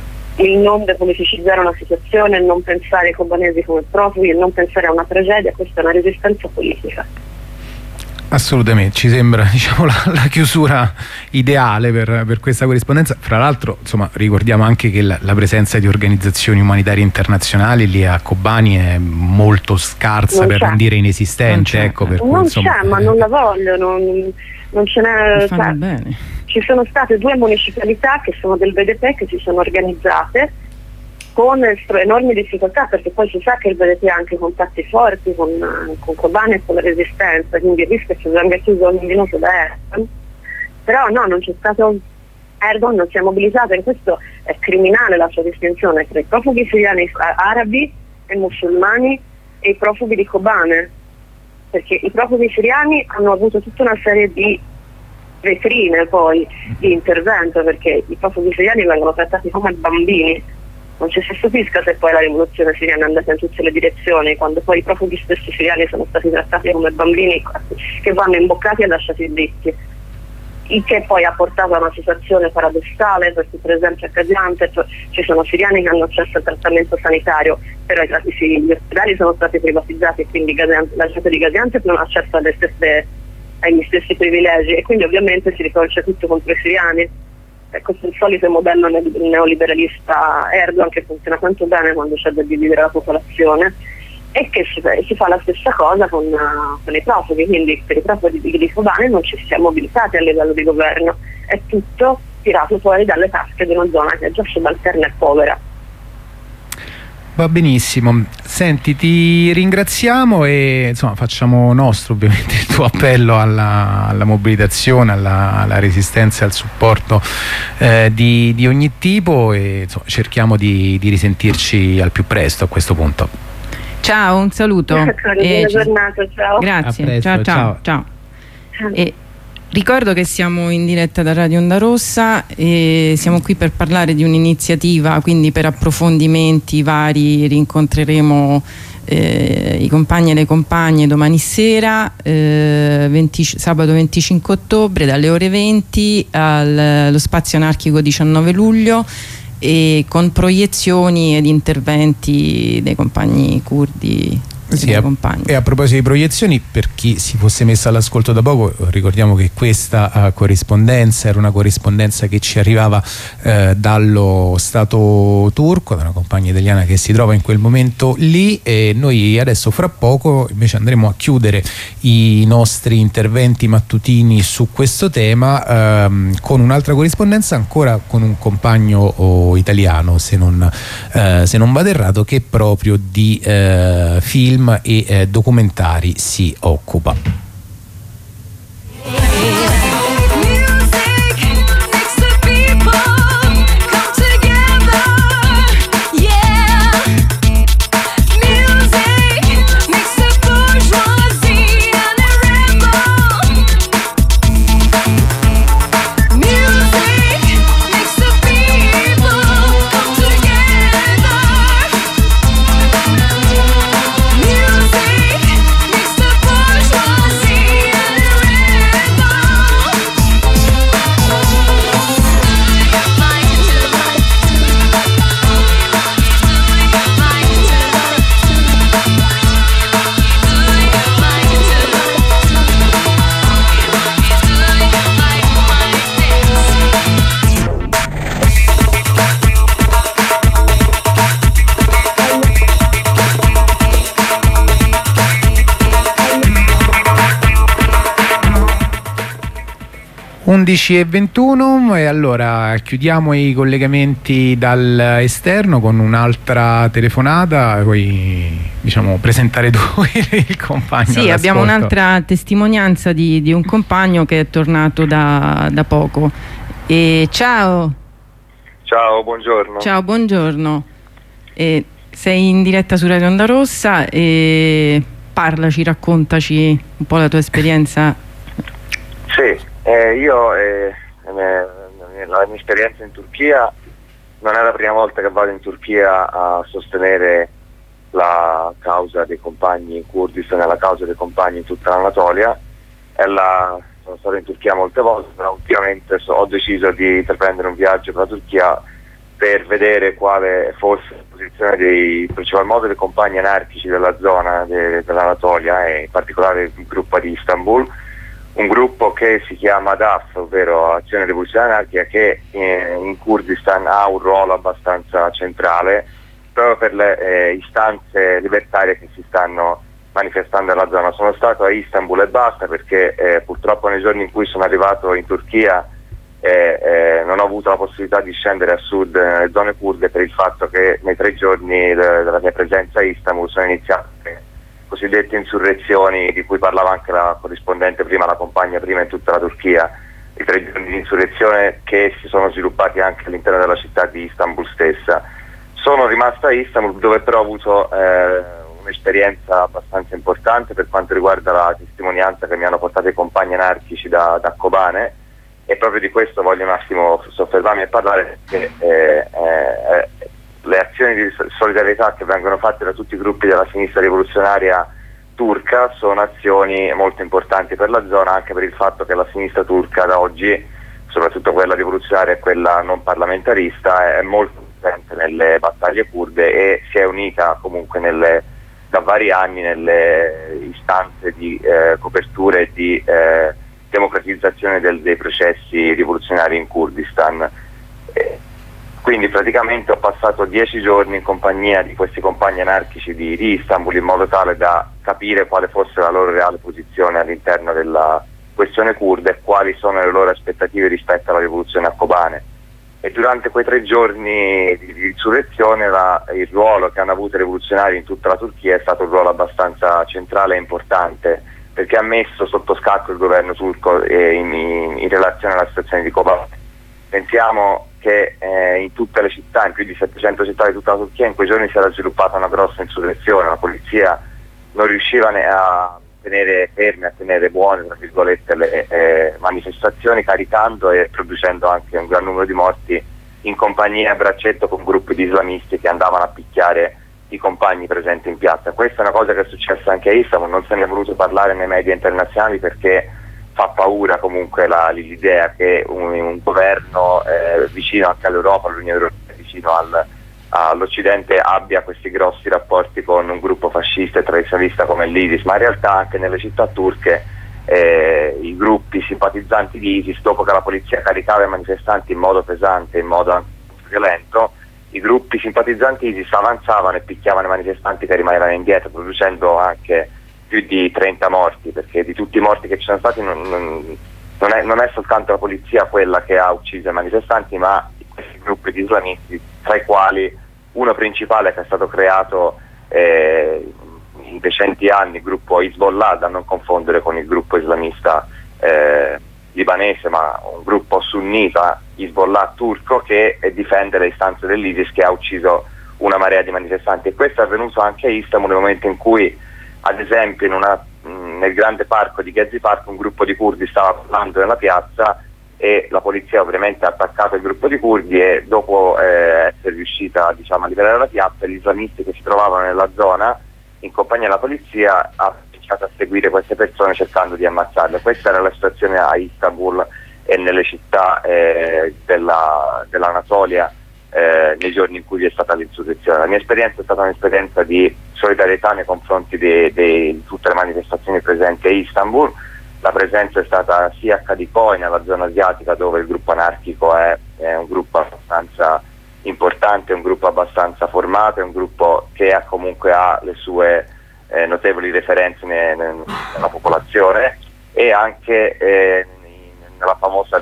Speaker 3: il non depoliticizzare una situazione, il non pensare ai cobanesi come profughi, il non pensare a una tragedia, questa è una resistenza politica.
Speaker 1: Assolutamente, ci sembra, diciamo, la chiusura ideale per questa corrispondenza. Fra l'altro, insomma, ricordiamo anche che la presenza di organizzazioni umanitarie internazionali lì a Kobani è molto scarsa, per non dire inesistente. Ecco, per cui, insomma,
Speaker 3: c'è, ma non la voglio, non ce n'è.
Speaker 2: Bene.
Speaker 3: Ci sono state 2 municipalità che sono del BDP che si sono organizzate con enormi difficoltà, perché poi si sa che il BDP ha anche contatti forti con Kobane e con la resistenza, quindi il rischio è che venga chiuso ogni minuto da Erdogan. Però no, non c'è stato Erdogan, non si è mobilitato, e questo è criminale la sua distinzione tra i profughi siriani arabi e musulmani e i profughi di Kobane, perché i profughi siriani hanno avuto tutta una serie di vetrine poi di intervento, perché i profughi siriani vengono trattati come bambini. Non ci si stupisca se poi la rivoluzione siriana è andata in tutte le direzioni, quando poi i profughi stessi siriani sono stati trattati come bambini che vanno imboccati e lasciati dritti, il che poi ha portato a una situazione paradossale, perché per esempio a Gaziantep ci sono siriani che hanno accesso al trattamento sanitario, però gli ospedali sono stati privatizzati e quindi la gente di Gaziantep non ha accesso agli stessi privilegi, e quindi ovviamente si ritorce tutto contro i siriani. Questo è il solito modello neoliberalista Erdogan, che funziona tanto bene quando c'è da dividere la popolazione, e che si fa la stessa cosa con i profughi. Quindi per i profughi di Kobane non ci siamo mobilitati a livello di governo, è tutto tirato fuori dalle tasche di una zona che è già subalterna e povera.
Speaker 1: Va benissimo, senti, ti ringraziamo e insomma facciamo nostro ovviamente il tuo appello alla mobilitazione, alla resistenza e al supporto di ogni tipo, e insomma, cerchiamo di risentirci al più presto a questo punto.
Speaker 2: Ciao, un saluto.
Speaker 3: Buona giornata, ciao.
Speaker 2: Grazie,
Speaker 1: presto,
Speaker 2: ciao. E ricordo che siamo in diretta da Radio Onda Rossa e siamo qui per parlare di un'iniziativa, quindi per approfondimenti vari rincontreremo i compagni e le compagne domani sera, sabato 25 ottobre dalle ore 20 allo Spazio Anarchico 19 luglio, e con proiezioni ed interventi dei compagni curdi.
Speaker 1: Sì, e a proposito di proiezioni, per chi si fosse messo all'ascolto da poco, ricordiamo che questa corrispondenza era una corrispondenza che ci arrivava dallo Stato turco, da una compagna italiana che si trova in quel momento lì, e noi adesso fra poco invece andremo a chiudere i nostri interventi mattutini su questo tema con un'altra corrispondenza, ancora con un compagno italiano, se non vado errato, che proprio di film e documentari si occupa. 11:21 e allora chiudiamo i collegamenti dall'esterno con un'altra telefonata, puoi presentare tu il compagno.
Speaker 2: Sì, abbiamo un'altra testimonianza di un compagno che è tornato da poco. Ciao.
Speaker 4: Ciao, buongiorno.
Speaker 2: Ciao, buongiorno. Sei in diretta su Radio Onda Rossa e parlaci, raccontaci un po' la tua esperienza.
Speaker 4: Sì, io la mia esperienza in Turchia non è la prima volta che vado in Turchia a sostenere la causa dei compagni in Kurdistan e la causa dei compagni in tutta l'Anatolia. Sono stato in Turchia molte volte, però ultimamente ho deciso di intraprendere un viaggio per la Turchia per vedere quale fosse la posizione in principal modo dei compagni anarchici della zona dell'Anatolia, e in particolare il gruppo di Istanbul, un gruppo che si chiama DAF, ovvero Azione Rivoluzionaria Anarchica, che in Kurdistan ha un ruolo abbastanza centrale proprio per le istanze libertarie che si stanno manifestando nella zona. Sono stato a Istanbul e basta, perché purtroppo nei giorni in cui sono arrivato in Turchia non ho avuto la possibilità di scendere a sud nelle zone kurde, per il fatto che nei 3 giorni della mia presenza a Istanbul sono iniziate cosiddette insurrezioni di cui parlava anche la corrispondente prima, la compagna prima, in tutta la Turchia. I 3 giorni di insurrezione che si sono sviluppati anche all'interno della città di Istanbul stessa. Sono rimasto a Istanbul, dove però ho avuto un'esperienza abbastanza importante per quanto riguarda la testimonianza che mi hanno portato i compagni anarchici da Kobane, e proprio di questo voglio un attimo soffermarmi e parlare, perché le azioni di solidarietà che vengono fatte da tutti i gruppi della sinistra rivoluzionaria turca sono azioni molto importanti per la zona, anche per il fatto che la sinistra turca da oggi, soprattutto quella rivoluzionaria e quella non parlamentarista, è molto presente nelle battaglie kurde e si è unita comunque da vari anni nelle istanze di copertura e di democratizzazione dei processi rivoluzionari in Kurdistan. Quindi praticamente ho passato 10 giorni in compagnia di questi compagni anarchici di Istanbul, in modo tale da capire quale fosse la loro reale posizione all'interno della questione kurda e quali sono le loro aspettative rispetto alla rivoluzione a Kobane. E durante quei 3 giorni di insurrezione il ruolo che hanno avuto i rivoluzionari in tutta la Turchia è stato un ruolo abbastanza centrale e importante, perché ha messo sotto scacco il governo turco in relazione alla situazione di Kobane. Pensiamo che in tutte le città, in più di 700 città di tutta la Turchia, in quei giorni si era sviluppata una grossa insurrezione. La polizia non riusciva a tenere ferme, a tenere buone, tra virgolette, le manifestazioni, caricando e producendo anche un gran numero di morti in compagnia a braccetto con gruppi di islamisti che andavano a picchiare i compagni presenti in piazza. Questa è una cosa che è successa anche a Istanbul, non se ne è voluto parlare nei media internazionali perché fa paura comunque l'idea che un governo vicino anche all'Europa, all'Unione Europea, vicino all'Occidente, abbia questi grossi rapporti con un gruppo fascista e tradizionalista come l'ISIS, ma in realtà anche nelle città turche i gruppi simpatizzanti di ISIS, dopo che la polizia caricava i manifestanti in modo pesante, in modo anche violento, i gruppi simpatizzanti ISIS avanzavano e picchiavano i manifestanti che rimanevano indietro, producendo anche più di 30 morti, perché di tutti i morti che ci sono stati non è soltanto la polizia quella che ha ucciso i manifestanti, ma questi gruppi di islamisti, tra i quali uno principale che è stato creato in recenti anni, il gruppo Hezbollah, da non confondere con il gruppo islamista libanese, ma un gruppo sunnita, Hezbollah turco, che difende le istanze dell'ISIS, che ha ucciso una marea di manifestanti. E questo è avvenuto anche a Istanbul, nel momento in cui, ad esempio, nel grande parco di Gezi Park, un gruppo di curdi stava parlando nella piazza e la polizia ovviamente ha attaccato il gruppo di curdi, e dopo essere riuscita, a liberare la piazza, gli islamisti che si trovavano nella zona in compagnia della polizia ha iniziato a seguire queste persone cercando di ammazzarle. Questa era la situazione a Istanbul e nelle città dell'Anatolia nei giorni in cui vi è stata l'insurrezione. La mia esperienza è stata un'esperienza di solidarietà nei confronti di tutte le manifestazioni presenti a Istanbul. La presenza è stata sia a Kadikoy, nella zona asiatica, dove il gruppo anarchico è un gruppo abbastanza importante, è un gruppo abbastanza formato, è un gruppo che comunque ha le sue notevoli referenze nella popolazione, e anche nella famosa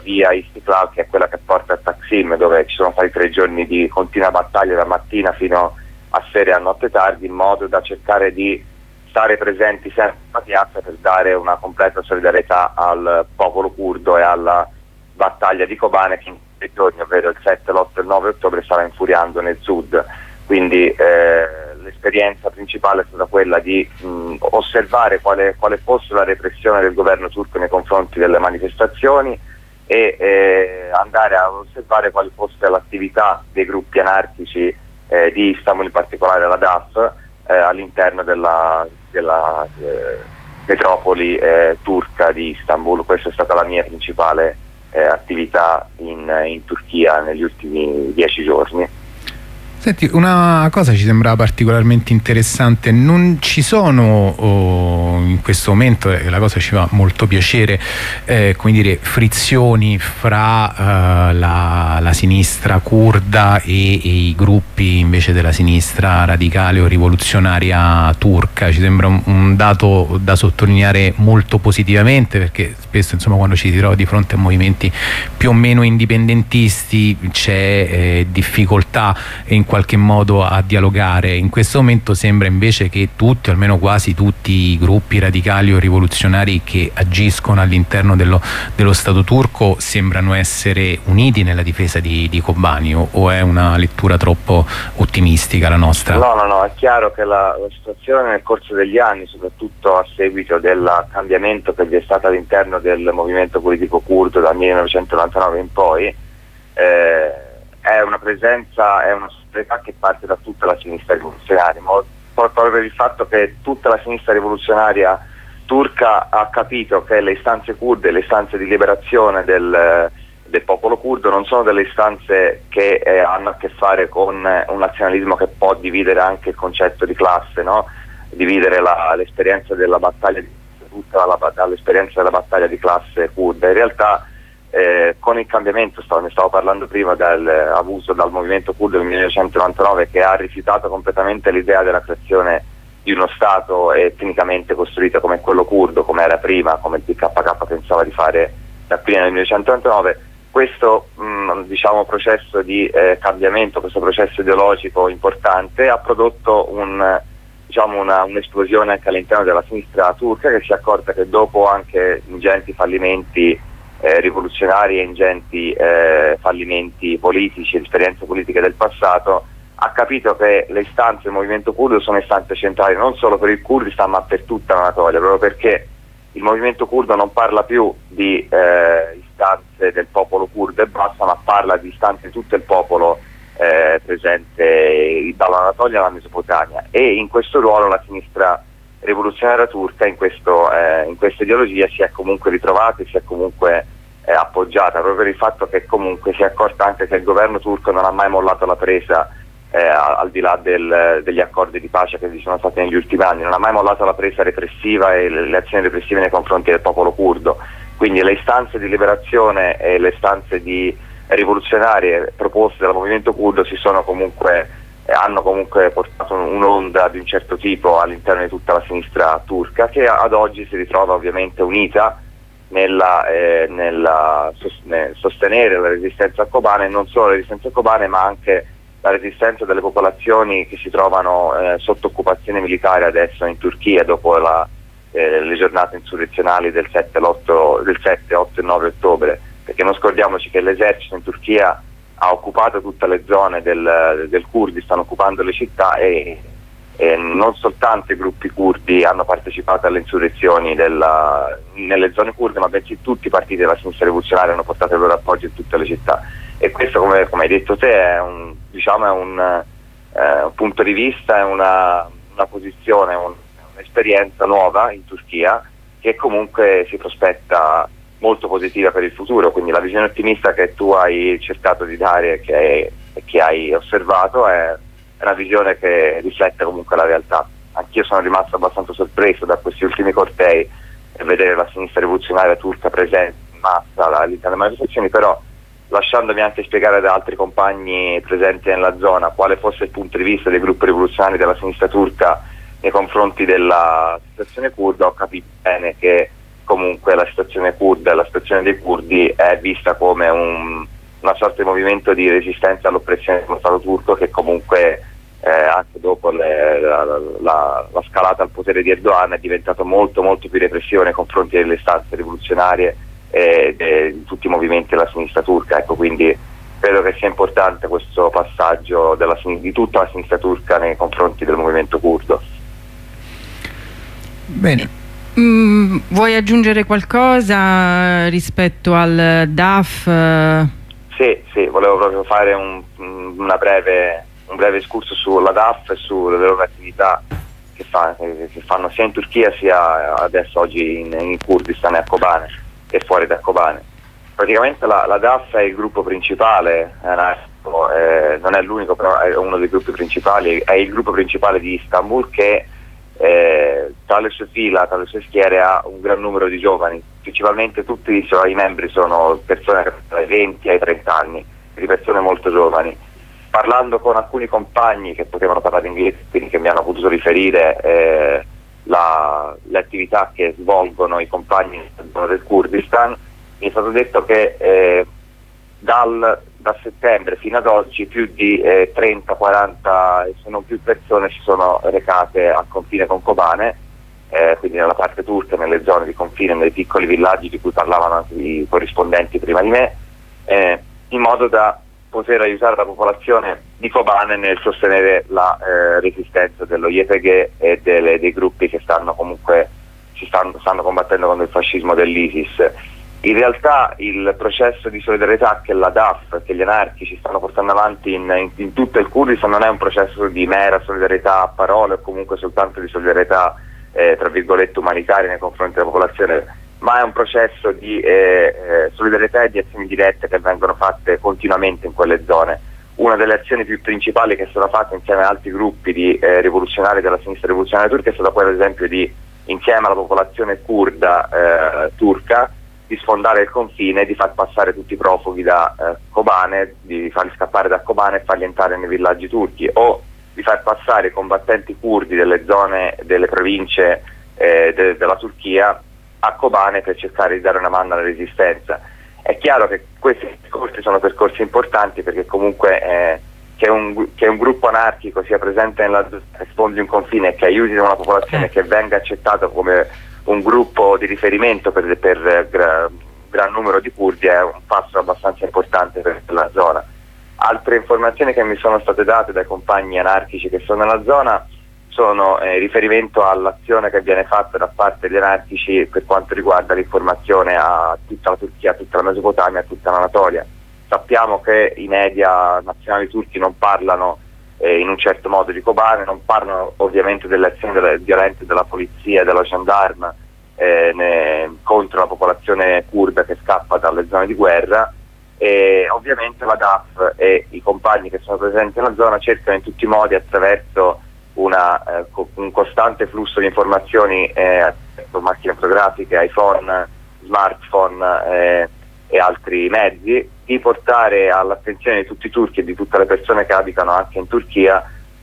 Speaker 4: via Istiklal, che è quella che porta a Taksim, dove ci sono stati 3 giorni di continua battaglia da mattina fino a sera e a notte tardi, in modo da cercare di stare presenti sempre alla piazza per dare una completa solidarietà al popolo curdo e alla battaglia di Kobane, che in quei giorni, ovvero il 7, l'8 e il 9 ottobre, stava infuriando nel sud. Quindi l'esperienza principale è stata quella di osservare quale fosse la repressione del governo turco nei confronti delle manifestazioni e andare a osservare quale fosse l'attività dei gruppi anarchici di Istanbul, in particolare la DAF, all'interno della metropoli turca di Istanbul. Questa è stata la mia principale attività in Turchia negli ultimi 10 giorni.
Speaker 1: Senti, una cosa ci sembra particolarmente interessante: non ci sono in questo momento, e la cosa ci fa molto piacere, come dire, frizioni fra la sinistra curda e i gruppi invece della sinistra radicale o rivoluzionaria turca. Ci sembra un dato da sottolineare molto positivamente, perché spesso, insomma, quando ci si trova di fronte a movimenti più o meno indipendentisti c'è difficoltà in qualche modo a dialogare. In questo momento sembra invece che tutti, o almeno quasi tutti, i gruppi radicali o rivoluzionari che agiscono all'interno dello Stato turco sembrano essere uniti nella difesa di Kobani, o è una lettura troppo ottimistica la nostra?
Speaker 4: No, è chiaro che la situazione nel corso degli anni, soprattutto a seguito del cambiamento che vi è stato all'interno del movimento politico curdo dal 1999 in poi, è una presenza, è una società che parte da tutta la sinistra rivoluzionaria, proprio per il fatto che tutta la sinistra rivoluzionaria turca ha capito che le istanze kurde, le istanze di liberazione del popolo curdo non sono delle istanze che hanno a che fare con un nazionalismo che può dividere anche il concetto di classe, no? Dividere l'esperienza della battaglia dall'esperienza della battaglia di classe kurda. In realtà con il cambiamento, ne stavo parlando prima, avuto dal movimento curdo del 1999, che ha rifiutato completamente l'idea della creazione di uno Stato etnicamente costruito come quello curdo, come era prima, come il PKK pensava di fare da prima del 1999. Questo processo di cambiamento, questo processo ideologico importante ha prodotto un'esplosione anche all'interno della sinistra turca, che si è accorta che dopo anche ingenti fallimenti rivoluzionari e ingenti fallimenti politici, esperienze politiche del passato, ha capito che le istanze del movimento curdo sono istanze centrali non solo per il Kurdistan ma per tutta l'Anatolia, proprio perché il movimento curdo non parla più di istanze del popolo curdo e basta, ma parla di istanze di tutto il popolo presente dall'Anatolia alla Mesopotamia, e in questo ruolo la sinistra rivoluzionaria turca in questa ideologia si è comunque ritrovata e si è comunque appoggiata, proprio per il fatto che comunque si è accorta anche che il governo turco non ha mai mollato la presa, al di là degli accordi di pace che vi sono stati negli ultimi anni, non ha mai mollato la presa repressiva e le azioni repressive nei confronti del popolo curdo. Quindi le istanze di liberazione e le istanze rivoluzionarie proposte dal movimento curdo hanno comunque portato un'onda di un certo tipo all'interno di tutta la sinistra turca, che ad oggi si ritrova ovviamente unita nel sostenere la resistenza a Kobane, e non solo la resistenza a Kobane ma anche la resistenza delle popolazioni che si trovano sotto occupazione militare adesso in Turchia dopo le giornate insurrezionali del 7, 8 e 9 ottobre, perché non scordiamoci che l'esercito in Turchia ha occupato tutte le zone del Kurdistan, occupando le città, e non soltanto i gruppi curdi hanno partecipato alle insurrezioni nelle zone kurde, ma bensì tutti i partiti della sinistra rivoluzionaria hanno portato il loro appoggio in tutte le città. E questo, come hai detto te, è un punto di vista, è una posizione, un'esperienza nuova in Turchia che comunque si prospetta molto positiva per il futuro. Quindi la visione ottimista che tu hai cercato di dare e che hai osservato è una visione che riflette comunque la realtà. Anch'io sono rimasto abbastanza sorpreso da questi ultimi cortei e vedere la sinistra rivoluzionaria turca presente in massa all'interno delle manifestazioni, però lasciandomi anche spiegare da altri compagni presenti nella zona quale fosse il punto di vista dei gruppi rivoluzionari della sinistra turca nei confronti della situazione curda, ho capito bene che comunque la situazione kurda e la situazione dei curdi è vista come una sorta di movimento di resistenza all'oppressione dello Stato turco, che comunque anche dopo la scalata al potere di Erdogan è diventato molto molto più repressivo nei confronti delle istanze rivoluzionarie di tutti i movimenti della sinistra turca. Ecco, quindi credo che sia importante questo passaggio di tutta la sinistra turca nei confronti del movimento curdo.
Speaker 1: Bene.
Speaker 2: Vuoi aggiungere qualcosa rispetto al DAF?
Speaker 4: Sì, volevo proprio fare un breve escurso sulla DAF e sulle loro attività che fanno sia in Turchia sia adesso oggi in Kurdistan e a Kobane e fuori da Kobane. Praticamente la DAF è il gruppo principale, non è l'unico, però è uno dei gruppi principali, è il gruppo principale di Istanbul che tra le sue fila, tra le sue schiere ha un gran numero di giovani, principalmente tutti i suoi membri sono persone dai 20 ai 30 anni, di persone molto giovani. Parlando con alcuni compagni che potevano parlare inglese, quindi che mi hanno potuto riferire le attività che svolgono i compagni del Kurdistan, mi è stato detto che da settembre fino ad oggi più di 30-40 se non più persone si sono recate al confine con Kobane, quindi nella parte turca, nelle zone di confine, nei piccoli villaggi di cui parlavano anche i corrispondenti prima di me, in modo da poter aiutare la popolazione di Kobane nel sostenere la resistenza dello YPG e dei gruppi che stanno combattendo contro il fascismo dell'ISIS. In realtà il processo di solidarietà che la DAF, che gli anarchici stanno portando avanti in tutto il Kurdistan, non è un processo di mera solidarietà a parole o comunque soltanto di solidarietà tra virgolette umanitaria nei confronti della popolazione, ma è un processo di solidarietà e di azioni dirette che vengono fatte continuamente in quelle zone. Una delle azioni più principali che sono fatte insieme ad altri gruppi di rivoluzionari della sinistra rivoluzionaria turca è stata quella, ad esempio, di, insieme alla popolazione kurda turca, di sfondare il confine, di far passare tutti i profughi da Kobane, di farli scappare da Kobane e farli entrare nei villaggi turchi, o di far passare i combattenti curdi delle zone, delle province della Turchia a Kobane per cercare di dare una mano alla resistenza. È chiaro che questi percorsi sono percorsi importanti, perché comunque che un gruppo anarchico sia presente nella zona, che sfondi un confine e che aiuti una popolazione che venga accettato come un gruppo di riferimento per gran numero di curdi è un passo abbastanza importante per la zona. Altre informazioni che mi sono state date dai compagni anarchici che sono nella zona sono riferimento all'azione che viene fatta da parte degli anarchici per quanto riguarda l'informazione a tutta la Turchia, a tutta la Mesopotamia, a tutta l'Anatolia. Sappiamo che i media nazionali turchi non parlano in un certo modo di Kobane, non parlano ovviamente delle azioni violente della polizia e della gendarme contro la popolazione kurda che scappa dalle zone di guerra, e ovviamente la DAF e i compagni che sono presenti nella zona cercano in tutti i modi, attraverso un costante flusso di informazioni con macchine fotografiche, iPhone, smartphone e altri mezzi, di portare all'attenzione di tutti i turchi e di tutte le persone che abitano anche in Turchia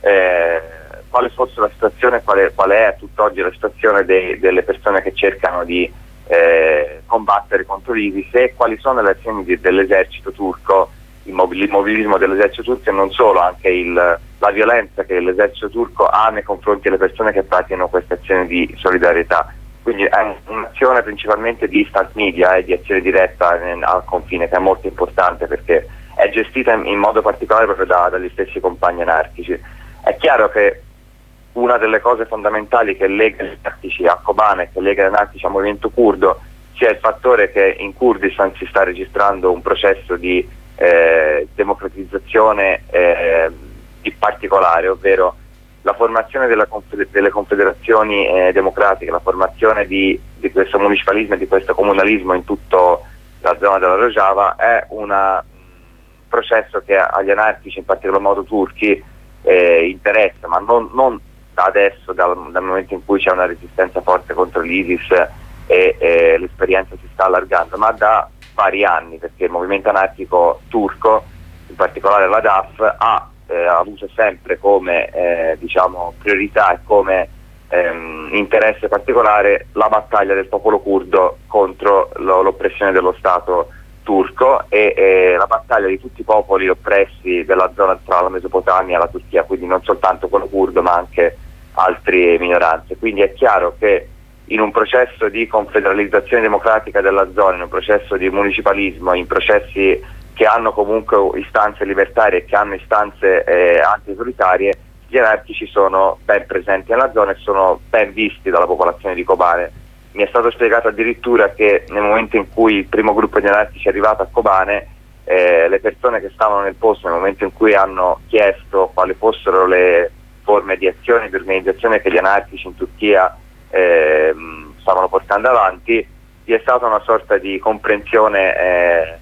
Speaker 4: quale fosse la situazione, qual è a tutt'oggi la situazione delle persone che cercano di combattere contro l'ISIS, e quali sono le azioni dell'esercito turco, l'immobilismo dell'esercito turco, e non solo, anche la violenza che l'esercito turco ha nei confronti delle persone che praticano queste azioni di solidarietà. Quindi è un'azione principalmente di instant media e di azione diretta al confine, che è molto importante perché è gestita in modo particolare proprio dagli stessi compagni anarchici. È chiaro che una delle cose fondamentali che lega gli anarchici a Kobane, che lega gli anarchici al movimento curdo, sia il fattore che in Kurdistan si sta registrando un processo di democratizzazione di particolare, ovvero la formazione delle confederazioni democratiche, la formazione di questo municipalismo e di questo comunalismo in tutta la zona della Rojava è un processo che agli anarchici, in particolar modo turchi, interessa, ma non da adesso, dal momento in cui c'è una resistenza forte contro l'ISIS e l'esperienza si sta allargando, ma da vari anni, perché il movimento anarchico turco, in particolare la DAF, ha avuto sempre come priorità e come interesse particolare la battaglia del popolo curdo contro l'oppressione dello Stato turco e la battaglia di tutti i popoli oppressi della zona tra la Mesopotamia e la Turchia, quindi non soltanto quello curdo ma anche altre minoranze. Quindi è chiaro che in un processo di confederalizzazione democratica della zona, in un processo di municipalismo, in processi che hanno comunque istanze libertarie e che hanno istanze anti-autoritarie, gli anarchici sono ben presenti nella zona e sono ben visti dalla popolazione di Kobane. Mi è stato spiegato addirittura che nel momento in cui il primo gruppo di anarchici è arrivato a Kobane, le persone che stavano nel posto, nel momento in cui hanno chiesto quali fossero le forme di azione e di organizzazione che gli anarchici in Turchia stavano portando avanti, vi è stata una sorta di comprensione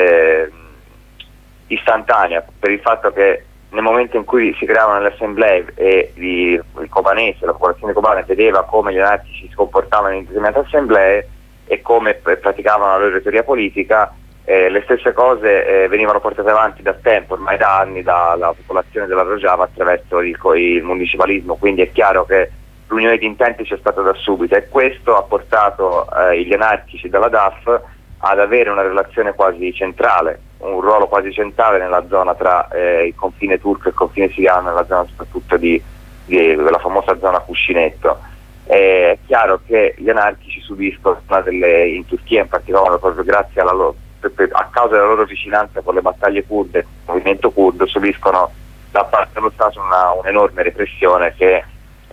Speaker 4: istantanea, per il fatto che nel momento in cui si creavano le assemblee e il cobanese, la popolazione cubana vedeva come gli anarchici si comportavano in determinate assemblee e come praticavano la loro teoria politica, le stesse cose venivano portate avanti da tempo, ormai da anni, dalla popolazione della Rojava attraverso il municipalismo. Quindi è chiaro che l'unione di intenti c'è stata da subito e questo ha portato gli anarchici della DAF ad avere una relazione quasi centrale, un ruolo quasi centrale nella zona tra il confine turco e il confine siriano, nella zona soprattutto della famosa zona Cuscinetto. È chiaro che gli anarchici subiscono in Turchia in particolare, proprio grazie a causa della loro vicinanza con le battaglie kurde, il movimento curdo, subiscono da parte dello Stato un'enorme repressione che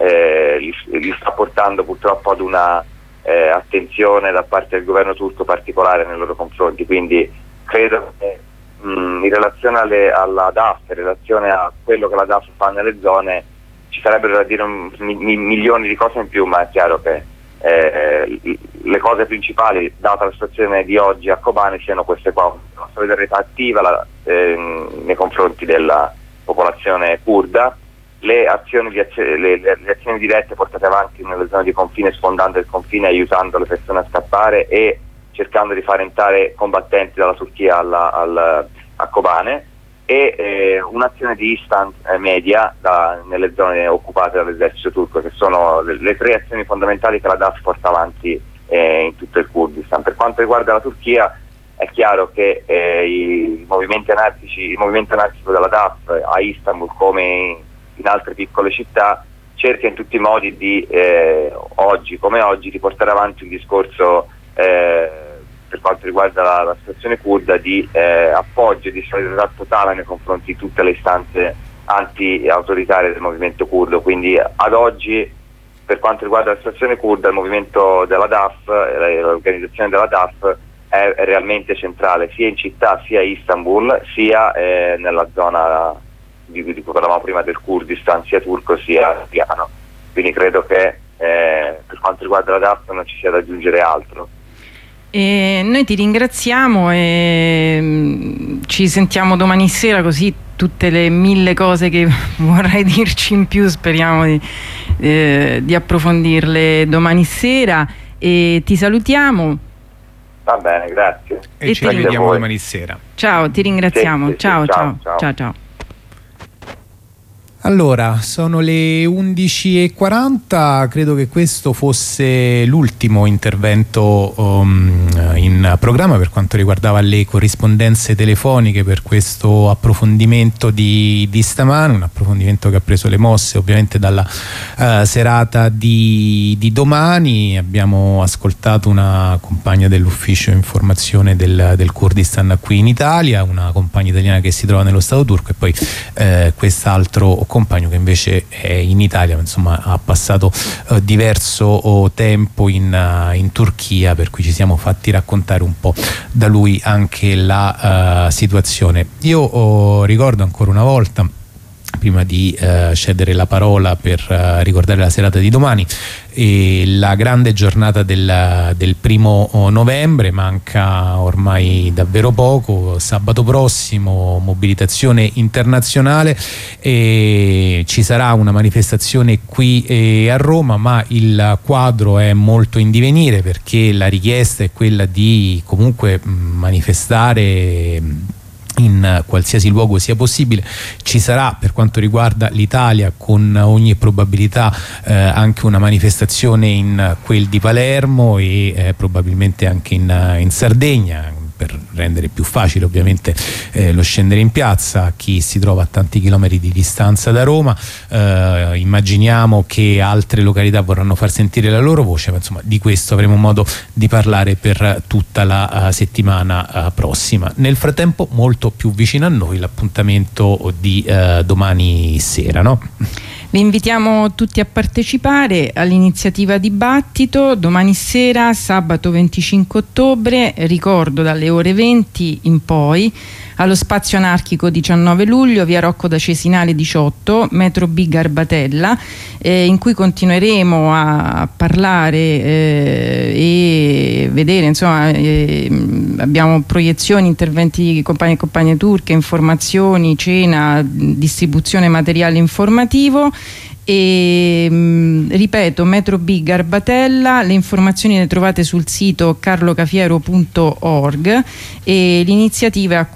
Speaker 4: li sta portando purtroppo ad una attenzione da parte del governo turco particolare nei loro confronti. Quindi credo che in relazione alla DAF, in relazione a quello che la DAF fa nelle zone, ci sarebbero da dire milioni di cose in più, ma è chiaro che le cose principali, data la situazione di oggi a Kobane, siano queste qua: una solidarietà attiva nei confronti della popolazione curda, le azioni dirette portate avanti nelle zone di confine, sfondando il confine, aiutando le persone a scappare e cercando di far entrare combattenti dalla Turchia a Kobane, e un'azione di instant media nelle zone occupate dall'esercito turco, che sono le tre azioni fondamentali che la DAF porta avanti in tutto il Kurdistan. Per quanto riguarda la Turchia, è chiaro che il movimento anarchico della DAF a Istanbul, come in altre piccole città, cerca in tutti i modi di oggi come oggi di portare avanti un discorso per quanto riguarda la situazione kurda di appoggio e di solidarietà totale nei confronti di tutte le istanze anti-autoritarie del movimento curdo. Quindi ad oggi, per quanto riguarda la situazione kurda, il movimento della DAF, l'organizzazione della DAF è realmente centrale sia in città, sia a Istanbul, sia nella zona di cui parlavamo prima del Kurdistan, sia turco sia siriano. Quindi credo che per quanto riguarda la DAF non ci sia da aggiungere altro.
Speaker 2: E noi ti ringraziamo e ci sentiamo domani sera, così tutte le 1000 cose che vorrai dirci in più speriamo di approfondirle domani sera, e ti salutiamo.
Speaker 4: Va bene, grazie.
Speaker 1: E ci rivediamo domani sera.
Speaker 2: Ciao, ti ringraziamo.
Speaker 4: Sì,
Speaker 2: ciao.
Speaker 4: ciao.
Speaker 1: Allora, sono le 11:40, credo che questo fosse l'ultimo intervento in programma per quanto riguardava le corrispondenze telefoniche per questo approfondimento di stamane, un approfondimento che ha preso le mosse ovviamente dalla serata di domani. Abbiamo ascoltato una compagna dell'ufficio informazione del Kurdistan qui in Italia, una compagna italiana che si trova nello Stato turco, e poi quest'altro compagno che invece è in Italia, ma insomma ha passato diverso tempo in Turchia, per cui ci siamo fatti raccontare un po' da lui anche la situazione. Io ricordo ancora una volta, prima di cedere la parola per ricordare la serata di domani, la grande giornata del 1° novembre. Manca ormai davvero poco, sabato prossimo mobilitazione internazionale, e ci sarà una manifestazione qui a Roma, ma il quadro è molto in divenire, perché la richiesta è quella di comunque manifestare in qualsiasi luogo sia possibile. Ci sarà, per quanto riguarda l'Italia, con ogni probabilità anche una manifestazione in quel di Palermo e probabilmente anche in Sardegna, per rendere più facile ovviamente lo scendere in piazza a chi si trova a tanti chilometri di distanza da Roma. Immaginiamo che altre località vorranno far sentire la loro voce, ma insomma di questo avremo modo di parlare per tutta la settimana prossima. Nel frattempo, molto più vicino a noi, l'appuntamento di domani sera, no?
Speaker 2: Vi invitiamo tutti a partecipare all'iniziativa Dibattito domani sera, sabato 25 ottobre, ricordo dalle ore 20 in poi, allo Spazio Anarchico 19 luglio, via Rocco da Cesinale 18, metro B Garbatella, in cui continueremo a parlare e vedere, insomma, abbiamo proiezioni, interventi di compagni e compagne turche, informazioni, cena, distribuzione materiale informativo. E ripeto, metro B Garbatella, le informazioni le trovate sul sito carlocafiero.org e l'iniziativa è a